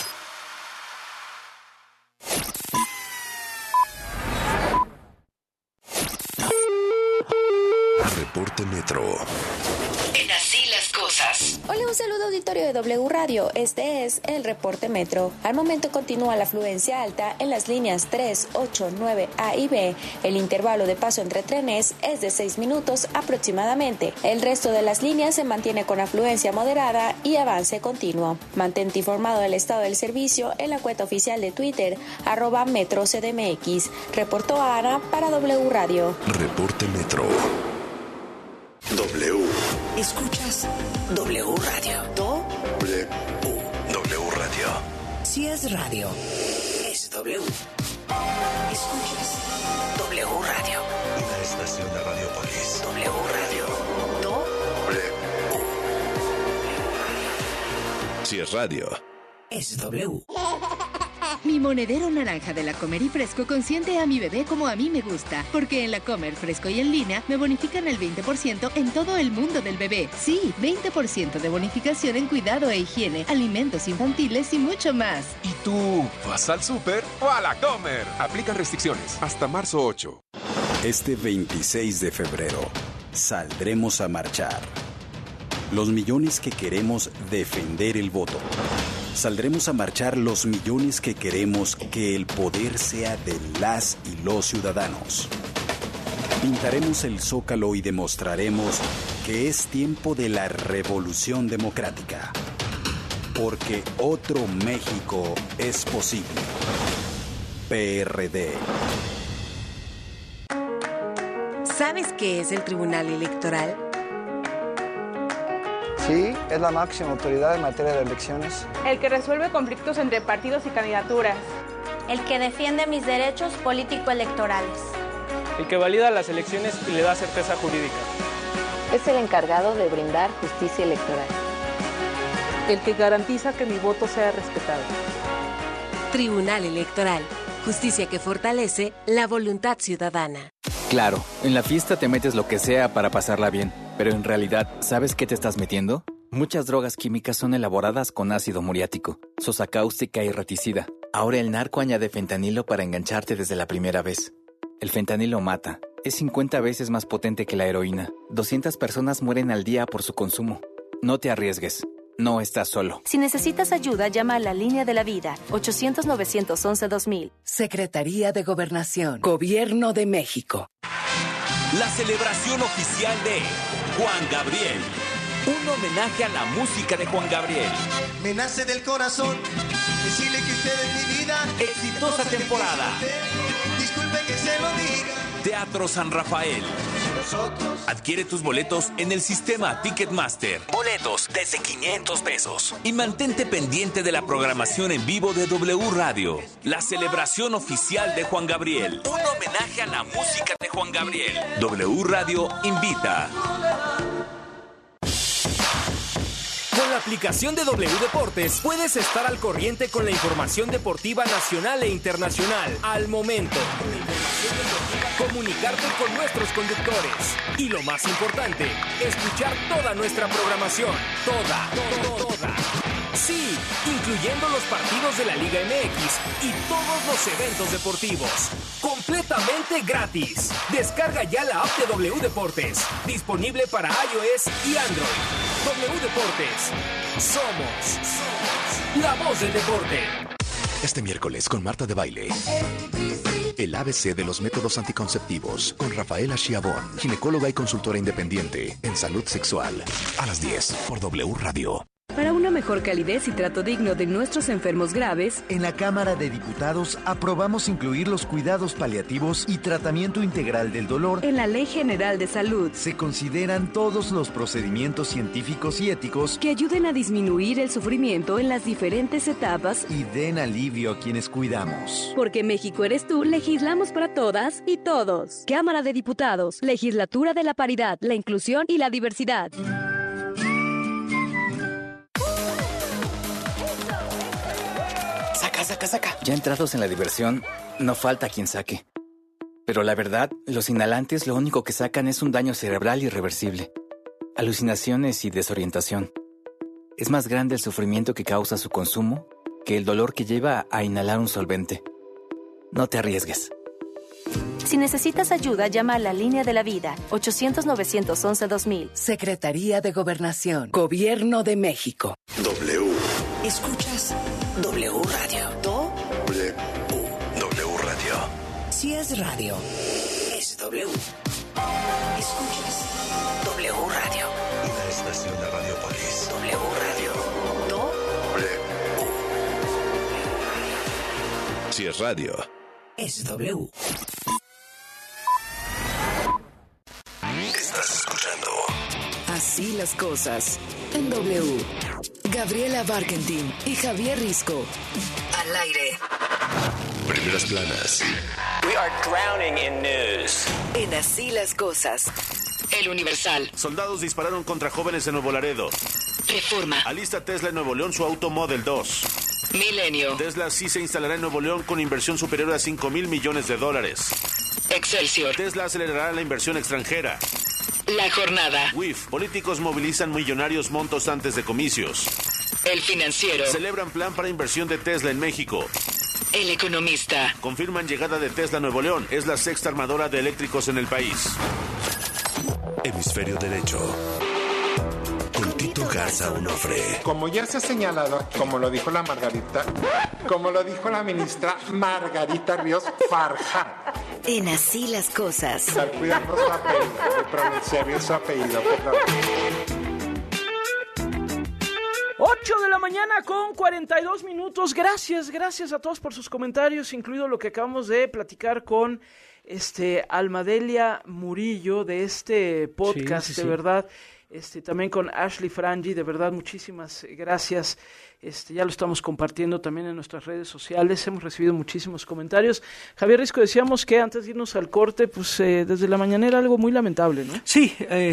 Reporte Metro.
En Así las Cosas.
Hola, un saludo auditorio de W Radio. Este es el Reporte Metro. Al momento continúa la afluencia alta en las líneas 3, 8, 9, A y B. El intervalo de paso entre trenes es de 6 minutos aproximadamente. El resto de las líneas se mantiene con afluencia moderada y avance continuo. Mantente informado del estado del servicio en la cuenta oficial de Twitter, @MetroCDMX. Reportó Ana para W Radio.
Reporte Metro. W.
Escuchas W Radio.
W. W Radio.
Si es radio, es W. Escuchas W Radio.
Una estación de Radiopolis.
W Radio. W.
Si es radio,
es W.
Mi monedero naranja de La Comer y Fresco consiente a mi bebé como a mí me gusta, porque en La Comer, Fresco y en línea me bonifican el 20% en todo el mundo del bebé. Sí, 20% de bonificación en cuidado e higiene, alimentos infantiles y mucho más.
¿Y tú vas al súper o a La Comer? Aplican restricciones hasta marzo 8.
Este 26 de febrero saldremos a marchar. Los millones que queremos defender el voto. Saldremos a marchar los millones que queremos que el poder sea de las y los ciudadanos. Pintaremos el Zócalo y demostraremos que es tiempo de la revolución democrática. Porque otro México es posible. PRD.
¿Sabes qué es el Tribunal Electoral?
Sí, es la máxima autoridad en materia de elecciones.
El que resuelve conflictos entre partidos y candidaturas.
El que defiende mis derechos político-electorales.
el que valida las elecciones y le da certeza jurídica.
Es el encargado de brindar justicia electoral.
El que garantiza que mi voto sea respetado.
Tribunal Electoral. Justicia que fortalece la voluntad ciudadana.
Claro, en la fiesta te metes lo que sea para pasarla bien, pero en realidad, ¿sabes qué te estás metiendo? Muchas drogas químicas son elaboradas con ácido muriático, sosa cáustica y reticida. Ahora el narco añade fentanilo para engancharte desde la primera vez. El fentanilo mata. Es 50 veces más potente que la heroína. 200 personas mueren al día por su consumo. No te arriesgues. No estás solo.
Si necesitas ayuda, llama a la Línea de la Vida, 800-911-2000.
Secretaría de Gobernación, Gobierno de México.
La celebración oficial de Juan Gabriel. Un homenaje a la música de Juan Gabriel.
Me nace del corazón decirle que usted es mi vida.
Exitosa temporada.
Disculpe que se lo diga.
Teatro San Rafael. Adquiere tus boletos en el sistema Ticketmaster. Boletos desde 500 pesos. Y mantente pendiente de la programación en vivo de W Radio. La celebración oficial de Juan Gabriel. Un homenaje a la música de Juan Gabriel. W Radio invita.
Con la aplicación de W Deportes puedes estar al corriente con la información deportiva nacional e internacional al momento. Comunicarte con nuestros conductores. Y lo más importante, escuchar toda nuestra programación. Toda. Sí, incluyendo los partidos de la Liga MX y todos los eventos deportivos. Completamente gratis. Descarga ya la app de W Deportes. Disponible para iOS y Android. W Deportes. Somos la voz del deporte.
Este miércoles con Marta de Baile. El ABC de los métodos anticonceptivos con Rafaela Schiavón, ginecóloga y consultora independiente en salud sexual. A las 10 por W Radio.
Para una mejor calidez y trato digno de nuestros enfermos graves,
en la Cámara de Diputados aprobamos incluir los cuidados paliativos y tratamiento integral del dolor
en la Ley General de Salud.
Se consideran todos los procedimientos científicos y éticos
que ayuden a disminuir el sufrimiento en las diferentes etapas
y den alivio a quienes cuidamos.
Porque México eres tú, legislamos para todas y todos. Cámara de Diputados, Legislatura de la Paridad, la Inclusión y la Diversidad.
Saca. Ya entrados en la diversión, no falta quien saque. Pero la verdad, los inhalantes lo único que sacan es un daño cerebral irreversible, alucinaciones y desorientación. Es más grande el sufrimiento que causa su consumo que el dolor que lleva a inhalar un solvente. No te arriesgues.
Si necesitas ayuda, llama a la Línea de la Vida, 800-911-2000.
Secretaría de Gobernación, Gobierno de México.
W.
Escuchas W Radio.
W. W Radio.
Si es radio, es W. Escuchas W Radio.
Una estación de Radiopolis.
W Radio.
W. Si es radio,
es W.
Estás escuchando
Así las cosas en W. Gabriela Barkentin y Javier Risco. Al aire.
Primeras planas.
We are drowning in news.
En Así las cosas. El Universal.
Soldados dispararon contra jóvenes en Nuevo Laredo.
Reforma.
Alista Tesla en Nuevo León su auto Model 2.
Milenio.
Tesla sí se instalará en Nuevo León con inversión superior a $5,000 millones.
Excelsior.
Tesla acelerará la inversión extranjera.
La jornada.
WIF. Políticos movilizan millonarios montos antes de comicios.
El Financiero.
Celebran plan para inversión de Tesla en México.
El Economista.
Confirman llegada de Tesla a Nuevo León. Es la sexta armadora de eléctricos en el país.
Hemisferio derecho. Con Tito Garza Onofre.
Como ya se ha señalado, como lo dijo la ministra Margarita Ríos Farjat.
En Así las cosas.
Estar cuidando su apellido, de pronunciar bien su apellido, perdón.
8 de la mañana con 42 minutos. Gracias a todos por sus comentarios, incluido lo que acabamos de platicar con Almadelia Murillo de este podcast, sí. De verdad. también con Ashley Frangi, de verdad muchísimas gracias. Ya lo estamos compartiendo también en nuestras redes sociales, hemos recibido muchísimos comentarios. Javier Risco, decíamos que antes de irnos al corte, pues desde la mañanera algo muy lamentable, ¿no?
Sí,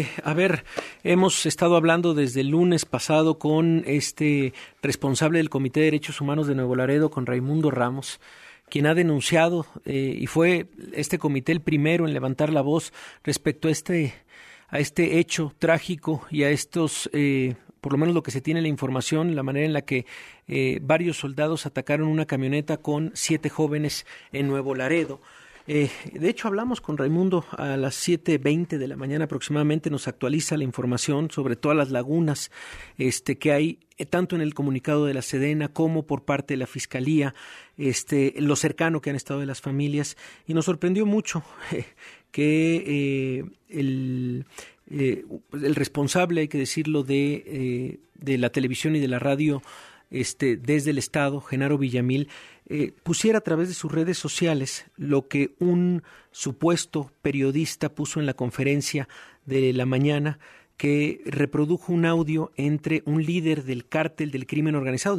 hemos estado hablando desde el lunes pasado con responsable del Comité de Derechos Humanos de Nuevo Laredo, con Raimundo Ramos, quien ha denunciado, y fue este comité el primero en levantar la voz respecto a este hecho trágico y a estos, por lo menos lo que se tiene la información, la manera en la que varios soldados atacaron una camioneta con 7 jóvenes en Nuevo Laredo. De hecho, hablamos con Raimundo a las 7:20 de la mañana aproximadamente, nos actualiza la información sobre todas las lagunas que hay, tanto en el comunicado de la Sedena como por parte de la Fiscalía, lo cercano que han estado de las familias, y nos sorprendió mucho que el responsable, hay que decirlo, de la televisión y de la radio desde el Estado, Genaro Villamil, pusiera a través de sus redes sociales lo que un supuesto periodista puso en la conferencia de la mañana, que reprodujo un audio entre un líder del cártel del crimen organizado,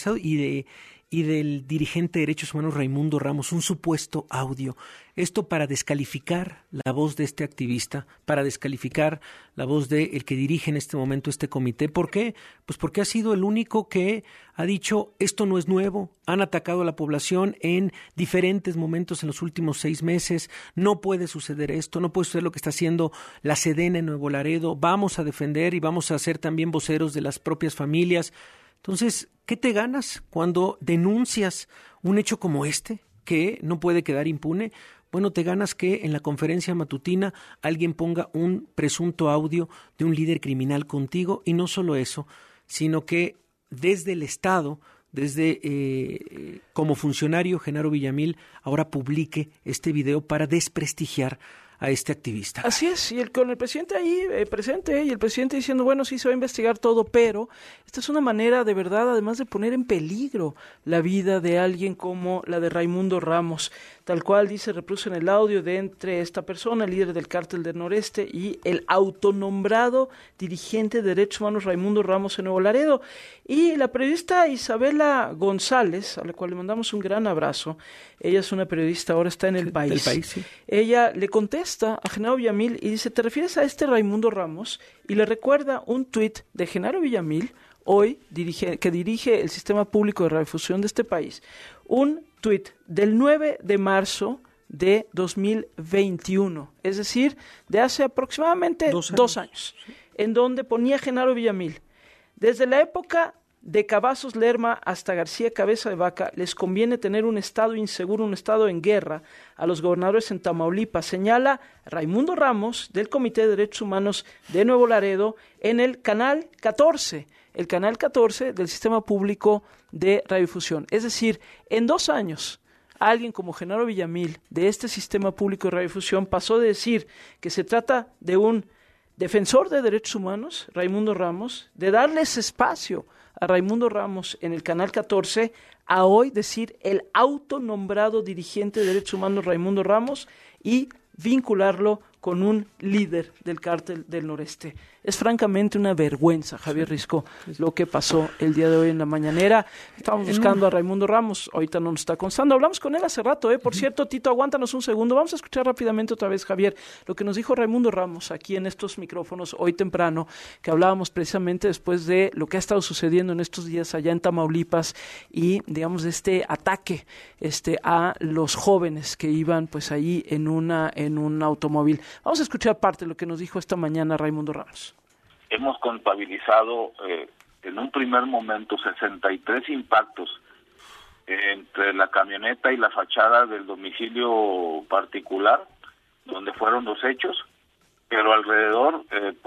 y del dirigente de derechos humanos Raimundo Ramos, un supuesto audio. Esto para descalificar la voz de este activista, para descalificar la voz de el que dirige en este momento este comité. ¿Por qué? Pues porque ha sido el único que ha dicho esto no es nuevo, han atacado a la población en diferentes momentos en los últimos 6 meses, no puede suceder esto, no puede suceder lo que está haciendo la Sedena en Nuevo Laredo, vamos a defender y vamos a ser también voceros de las propias familias. Entonces, ¿qué te ganas cuando denuncias un hecho como que no puede quedar impune? Bueno, te ganas que en la conferencia matutina alguien ponga un presunto audio de un líder criminal contigo, y no solo eso, sino que desde el Estado, como funcionario, Genaro Villamil ahora publique este video para desprestigiar a este activista.
Así es, y con el presidente ahí presente, y el presidente diciendo, bueno, sí se va a investigar todo, pero esta es una manera de verdad, además de poner en peligro la vida de alguien como la de Raimundo Ramos, tal cual dice, reproduce en el audio de entre esta persona, el líder del cártel del noreste, y el autonombrado dirigente de derechos humanos Raimundo Ramos en Nuevo Laredo. Y la periodista Isabela González, a la cual le mandamos un gran abrazo, ella es una periodista, ahora está en El País.
Sí.
Ella le contesta a Genaro Villamil y dice, ¿te refieres a este Raimundo Ramos? Y le recuerda un tuit de Genaro Villamil, hoy que dirige el sistema público de radiodifusión de este país, un tuit del 9 de marzo de 2021, es decir, de hace aproximadamente 2 años, en donde ponía Genaro Villamil, desde la época de Cavazos Lerma hasta García Cabeza de Vaca, les conviene tener un estado inseguro, un estado en guerra a los gobernadores en Tamaulipas, señala Raimundo Ramos del Comité de Derechos Humanos de Nuevo Laredo en el canal 14, el canal 14 del Sistema Público de Radiodifusión. Es decir, en 2 años, alguien como Genaro Villamil de este Sistema Público de Radiodifusión pasó de decir que se trata de un defensor de derechos humanos, Raimundo Ramos, de darles espacio a Raimundo Ramos en el canal 14, a hoy decir el autonombrado dirigente de derechos humanos Raimundo Ramos y vincularlo con un líder del cártel del noreste. Es francamente una vergüenza, Javier Risco, lo que pasó el día de hoy en la mañanera. Estábamos buscando a Raimundo Ramos, ahorita no nos está constando. Hablamos con él hace rato, Por cierto, Tito, aguántanos un segundo. Vamos a escuchar rápidamente otra vez, Javier, lo que nos dijo Raimundo Ramos aquí en estos micrófonos hoy temprano, que hablábamos precisamente después de lo que ha estado sucediendo en estos días allá en Tamaulipas y, digamos, de este ataque a los jóvenes que iban pues ahí en un automóvil. Vamos a escuchar parte de lo que nos dijo esta mañana Raimundo Ramos.
Hemos contabilizado en un primer momento 63 impactos entre la camioneta y la fachada del domicilio particular, donde fueron los hechos, pero alrededor,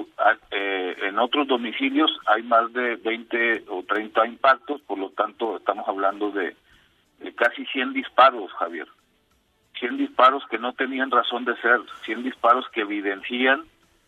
en otros domicilios hay más de 20 o 30 impactos, por lo tanto estamos hablando de casi 100 disparos, Javier. 100 disparos que no tenían razón de ser, 100 disparos que evidencian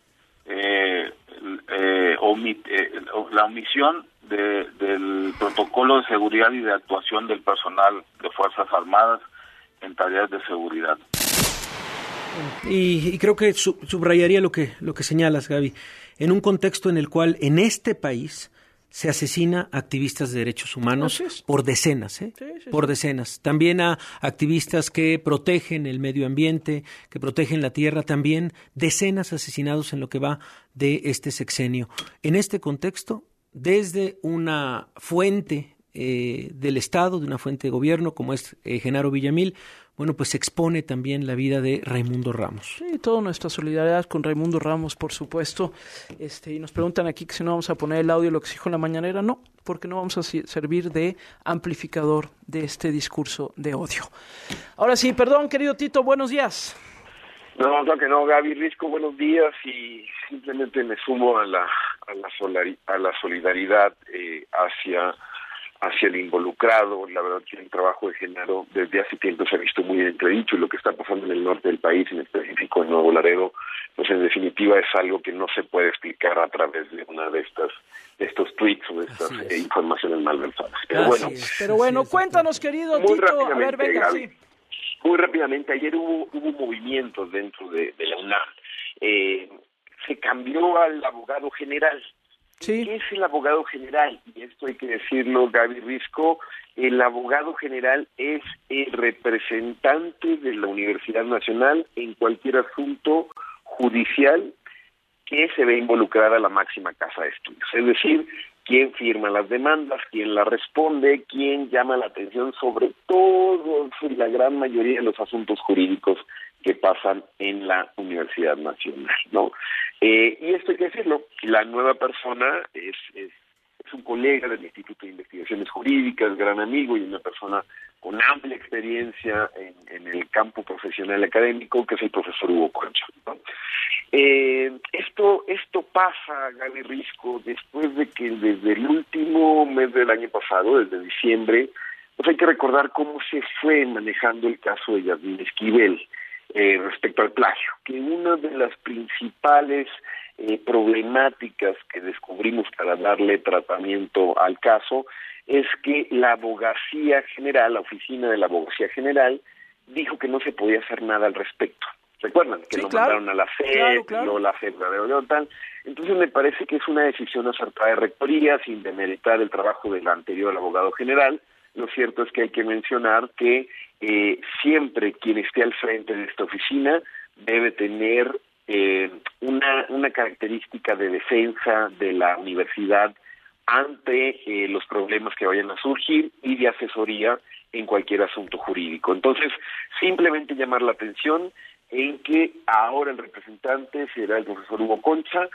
la omisión del protocolo de seguridad y de actuación del personal de Fuerzas Armadas en tareas de seguridad.
Y creo que subrayaría lo que señalas, Gaby, en un contexto en el cual en este país se asesina a activistas de derechos humanos por decenas, por decenas. También a activistas que protegen el medio ambiente, que protegen la tierra, también decenas asesinados en lo que va de este sexenio. En este contexto, desde una fuente del Estado, de una fuente de gobierno como es Genaro Villamil, bueno, pues se expone también la vida de Raimundo Ramos.
Sí, toda nuestra solidaridad con Raimundo Ramos, por supuesto. Y nos preguntan aquí que si no vamos a poner el audio de lo que se dijo en la mañanera. No, porque no vamos a servir de amplificador de este discurso de odio. Ahora sí, perdón, querido Tito, buenos días.
No, claro que no, Gaby Risco, buenos días, y simplemente me sumo a la solidaridad hacia el involucrado. La verdad que el trabajo de Genaro desde hace tiempo se ha visto muy entredicho, y lo que está pasando en el norte del país, en específico en Nuevo Laredo, pues en definitiva es algo que no se puede explicar a través de una de estos tweets o de estas informaciones malversadas.
Pero bueno, cuéntanos, querido Tito, a ver, venga,
Gaby, muy rápidamente, ayer hubo movimientos dentro de la UNAM. Se cambió al abogado general.
Sí.
¿Qué es el abogado general? Y esto hay que decirlo, Gaby Risco. El abogado general es el representante de la Universidad Nacional en cualquier asunto judicial que se ve involucrada la máxima casa de estudios. Es decir, quién firma las demandas, quién las responde, quién llama la atención sobre todo la gran mayoría de los asuntos jurídicos que pasan en la Universidad Nacional, ¿no? Y esto hay que decirlo, la nueva persona es un colega del Instituto de Investigaciones Jurídicas, gran amigo y una persona con amplia experiencia en el campo profesional académico, que es el profesor Hugo Concha, ¿no? Esto pasa, Gaby Risco, después de que desde el último mes del año pasado, desde diciembre, pues hay que recordar cómo se fue manejando el caso de Yasmín Esquivel respecto al plagio, que una de las principales problemáticas que descubrimos para darle tratamiento al caso es que la Abogacía General, la Oficina de la Abogacía General, dijo que no se podía hacer nada al respecto. ¿Recuerdan? Que lo mandaron a la FED, luego la FED, tal. Entonces me parece que es una decisión acertada de rectoría, sin demeritar el trabajo del anterior abogado general. Lo cierto es que hay que mencionar que siempre quien esté al frente de esta oficina debe tener una característica de defensa de la universidad ante los problemas que vayan a surgir y de asesoría en cualquier asunto jurídico. Entonces, simplemente llamar la atención en que ahora el representante será el profesor Hugo Concha,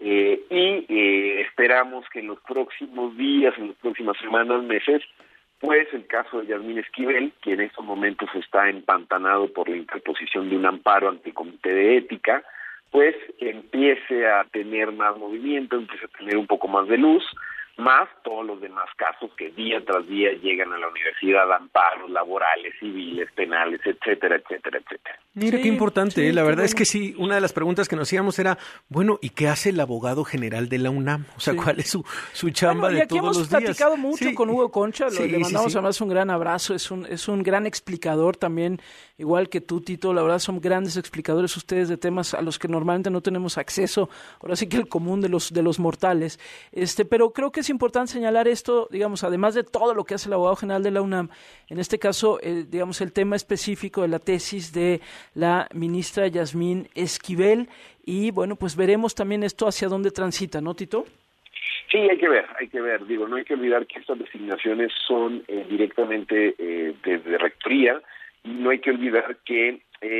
y esperamos que en los próximos días, en las próximas semanas, meses, pues el caso de Yasmín Esquivel, que en estos momentos está empantanado por la interposición de un amparo ante el Comité de Ética, pues empiece a tener más movimiento, empiece a tener un poco más de luz, más todos los demás casos que día tras día llegan a la universidad, amparos laborales, civiles, penales, etcétera, etcétera, etcétera.
Mira, qué importante, la verdad es que sí, una de las preguntas que nos hacíamos era, bueno, ¿y qué hace el abogado general de la UNAM? O sea, ¿cuál es su chamba de todos los días?
Aquí hemos platicado mucho con Hugo Concha, le mandamos además un gran abrazo, es un gran explicador también, igual que tú, Tito, la verdad son grandes explicadores ustedes de temas a los que normalmente no tenemos acceso, ahora sí que el común de los mortales, pero creo que es importante señalar esto, digamos, además de todo lo que hace el abogado general de la UNAM, en este caso, digamos, el tema específico de la tesis de la ministra Yasmín Esquivel, y bueno, pues veremos también esto hacia dónde transita, ¿no, Tito?
Sí, hay que ver, digo, no hay que olvidar que estas designaciones son directamente desde rectoría, y no hay que olvidar que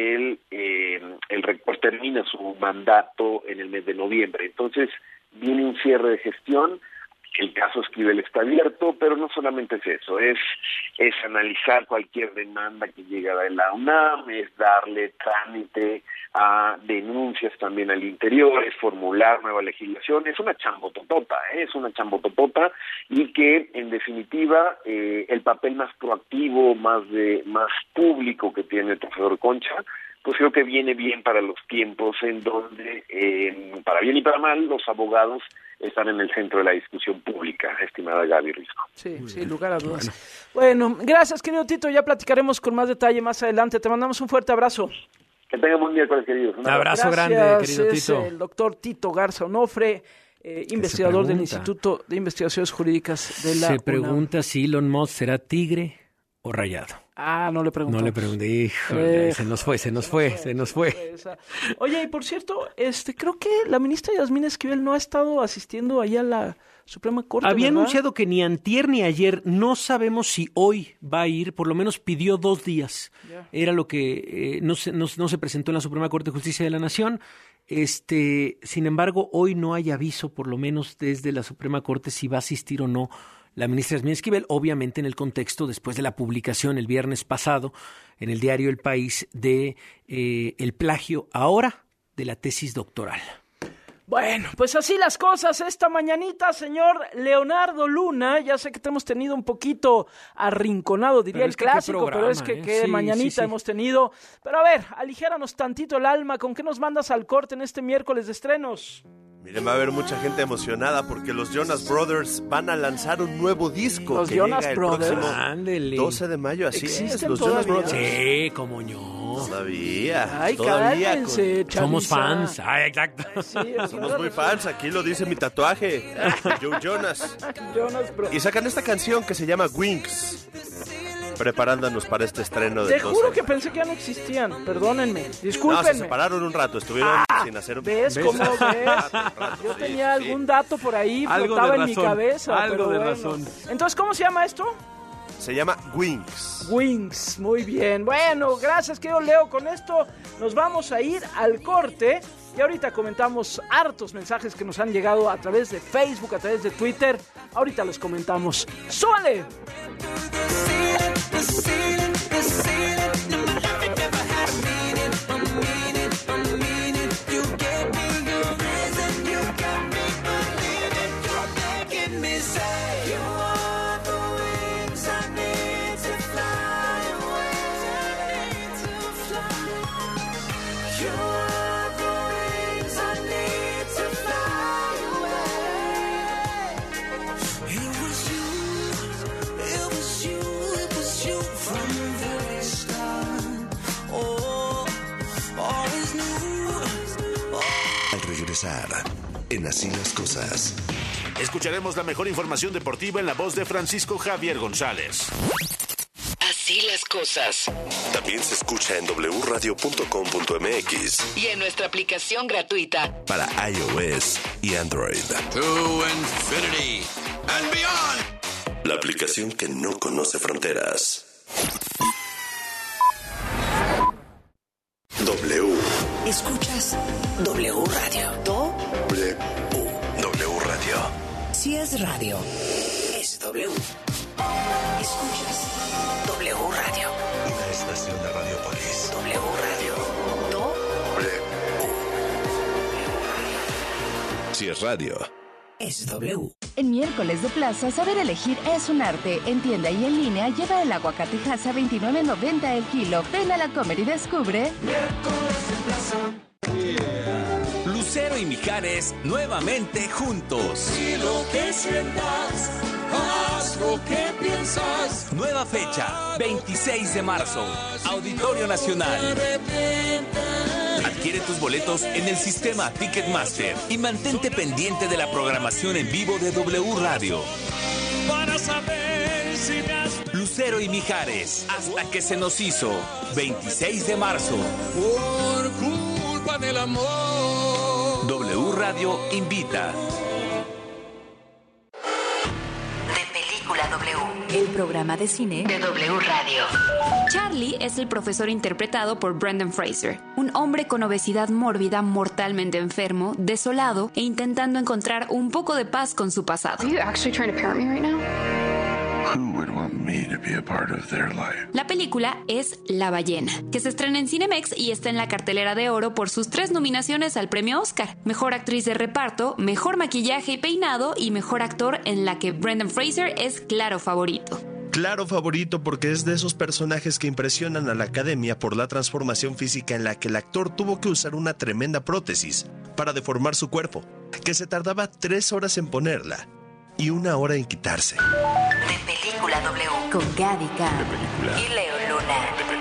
el rector termina su mandato en el mes de noviembre, entonces viene un cierre de gestión. El caso Esquivel está abierto, pero no solamente es eso, es analizar cualquier demanda que llega de la UNAM, es darle trámite a denuncias también al interior, es formular nueva legislación, es una chambototota, y que en definitiva el papel más proactivo, más público que tiene el profesor Concha, pues creo que viene bien para los tiempos en donde, para bien y para mal, los abogados están en el centro de la discusión pública, estimada Gaby Risco.
Sí, sin lugar a dudas. Bueno, gracias, querido Tito, ya platicaremos con más detalle más adelante. Te mandamos un fuerte abrazo.
Que tengan buen miércoles, queridos.
Un abrazo grande, querido Tito.
El doctor Tito Garza Onofre, investigador del Instituto de Investigaciones Jurídicas de la
Se pregunta si Elon Musk será tigre o rayado.
No le pregunté.
No le pregunté, híjole, se nos fue.
Oye, y por cierto, creo que la ministra Yasmín Esquivel no ha estado asistiendo allá a la Suprema Corte.
Había
¿verdad?
anunciado que ni antier ni ayer, no sabemos si hoy va a ir, por lo menos pidió 2 días. Ya. Era lo que no se presentó en la Suprema Corte de Justicia de la Nación. Sin embargo, hoy no hay aviso, por lo menos desde la Suprema Corte, si va a asistir o no la ministra Yasmín Esquivel, obviamente en el contexto después de la publicación el viernes pasado en el diario El País de el plagio ahora de la tesis doctoral.
Bueno, pues así las cosas esta mañanita, señor Leonardo Luna. Ya sé que te hemos tenido un poquito arrinconado, diría el clásico, pero es que qué mañanita hemos tenido. Pero a ver, aligéranos tantito el alma. ¿Con qué nos mandas al corte en este miércoles de estrenos?
Miren, va a haber mucha gente emocionada porque los Jonas Brothers van a lanzar un nuevo disco.
Los
que
Jonas
llega
Brothers.
El próximo 12 de mayo, así es. Los Jonas Brothers.
Sí, como yo.
Todavía.
Ay, cálmense,
somos fans. Ay, exacto.
Somos muy fans. Aquí lo dice mi tatuaje. Joe Jonas.
Jonas Brothers.
Y sacan esta canción que se llama Wings. Preparándonos para este estreno de
Te juro que pensé que ya no existían. Perdónenme, discúlpenme.
No, se separaron un rato, estuvieron sin hacer un...
¿Ves cómo ves? Yo tenía algún dato por ahí, flotaba en mi cabeza.
Algo de razón.
Entonces, ¿cómo se llama esto?
Se llama Wings.
Wings, muy bien. Bueno, gracias, querido Leo. Con esto nos vamos a ir al corte. Y ahorita comentamos hartos mensajes que nos han llegado a través de Facebook, a través de Twitter. Ahorita los comentamos. ¡Súbale!
En Así las Cosas.
Escucharemos la mejor información deportiva en la voz de Francisco Javier González.
Así las cosas.
También se escucha en wradio.com.mx
y en nuestra aplicación gratuita
para iOS y Android.
To infinity and beyond.
La aplicación que no conoce fronteras. W.
Escuchas W Radio.
W Radio.
Si es radio, es W. Escuchas W Radio.
Una estación de Radiopolis.
W Radio.
Si es radio,
es W.
En miércoles de plaza, saber elegir es un arte. En tienda y en línea, lleva el aguacate Hass a $29.90 el kilo. Ven a la Comer y descubre.
Miércoles de plaza.
Lucero y Mijares nuevamente juntos.
Y lo que sientas, haz lo que piensas.
Nueva fecha, 26 de marzo, Auditorio Nacional. Adquiere tus boletos en el sistema Ticketmaster y mantente pendiente de la programación en vivo de W Radio.
Para saber si me has...
Lucero y Mijares, hasta que se nos hizo, 26 de marzo.
Por culpa del amor.
W Radio invita.
De Película W.
El programa de cine
de W Radio.
Charlie es el profesor interpretado por Brendan Fraser, un hombre con obesidad mórbida, mortalmente enfermo, desolado e intentando encontrar un poco de paz con su pasado.
Are you actually trying to parent me right now?
Who would want me to be a part of their life?
La película es La ballena, que se estrena en Cinemex y está en la cartelera de oro por sus 3 nominaciones al premio Oscar: Mejor Actriz de Reparto, Mejor Maquillaje y Peinado y Mejor Actor, en la que Brendan Fraser es claro favorito.
Claro favorito porque es de esos personajes que impresionan a la academia por la transformación física en la que el actor tuvo que usar una tremenda prótesis para deformar su cuerpo, que se tardaba 3 horas en ponerla y 1 hora en quitarse.
De Película W.
Con Gaby K.
De película.
Y Leo Luna.
De película.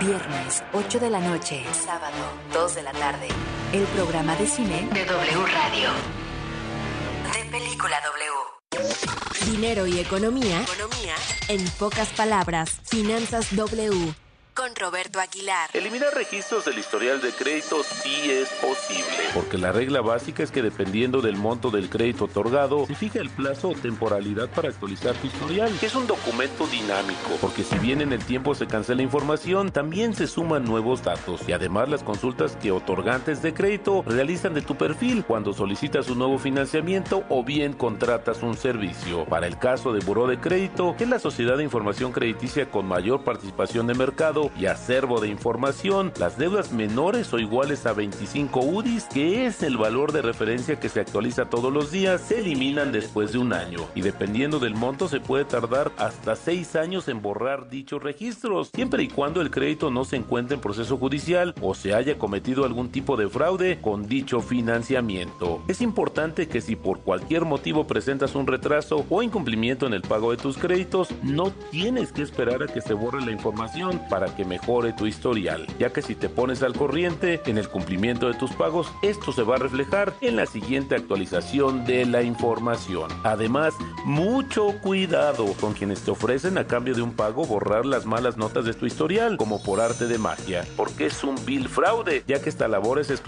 Viernes, 8 de la noche. Sábado, 2 de la tarde. El programa de cine de W Radio. De Película W. Dinero y economía. En pocas palabras, Finanzas W. Con Roberto Aguilar.
Eliminar registros del historial de crédito sí es posible, porque la regla básica es que dependiendo del monto del crédito otorgado, se fija el plazo o temporalidad para actualizar tu historial, que es un documento dinámico, porque si bien en el tiempo se cancela información, también se suman nuevos datos, y además las consultas que otorgantes de crédito realizan de tu perfil cuando solicitas un nuevo financiamiento o bien contratas un servicio. Para el caso de Buró de Crédito, que es la sociedad de información crediticia con mayor participación de mercado y acervo de información, las deudas menores o iguales a 25 UDIs, que es el valor de referencia que se actualiza todos los días, se eliminan después de un año, y dependiendo del monto se puede tardar hasta 6 años en borrar dichos registros, siempre y cuando el crédito no se encuentre en proceso judicial o se haya cometido algún tipo de fraude con dicho financiamiento. Es importante que si por cualquier motivo presentas un retraso o incumplimiento en el pago de tus créditos, no tienes que esperar a que se borre la información para que mejore tu historial, ya que si te pones al corriente en el cumplimiento de tus pagos, esto se va a reflejar en la siguiente actualización de la información. Además, mucho cuidado con quienes te ofrecen a cambio de un pago borrar las malas notas de tu historial, como por arte de magia, porque es un vil fraude, ya que esta labor es exclusiva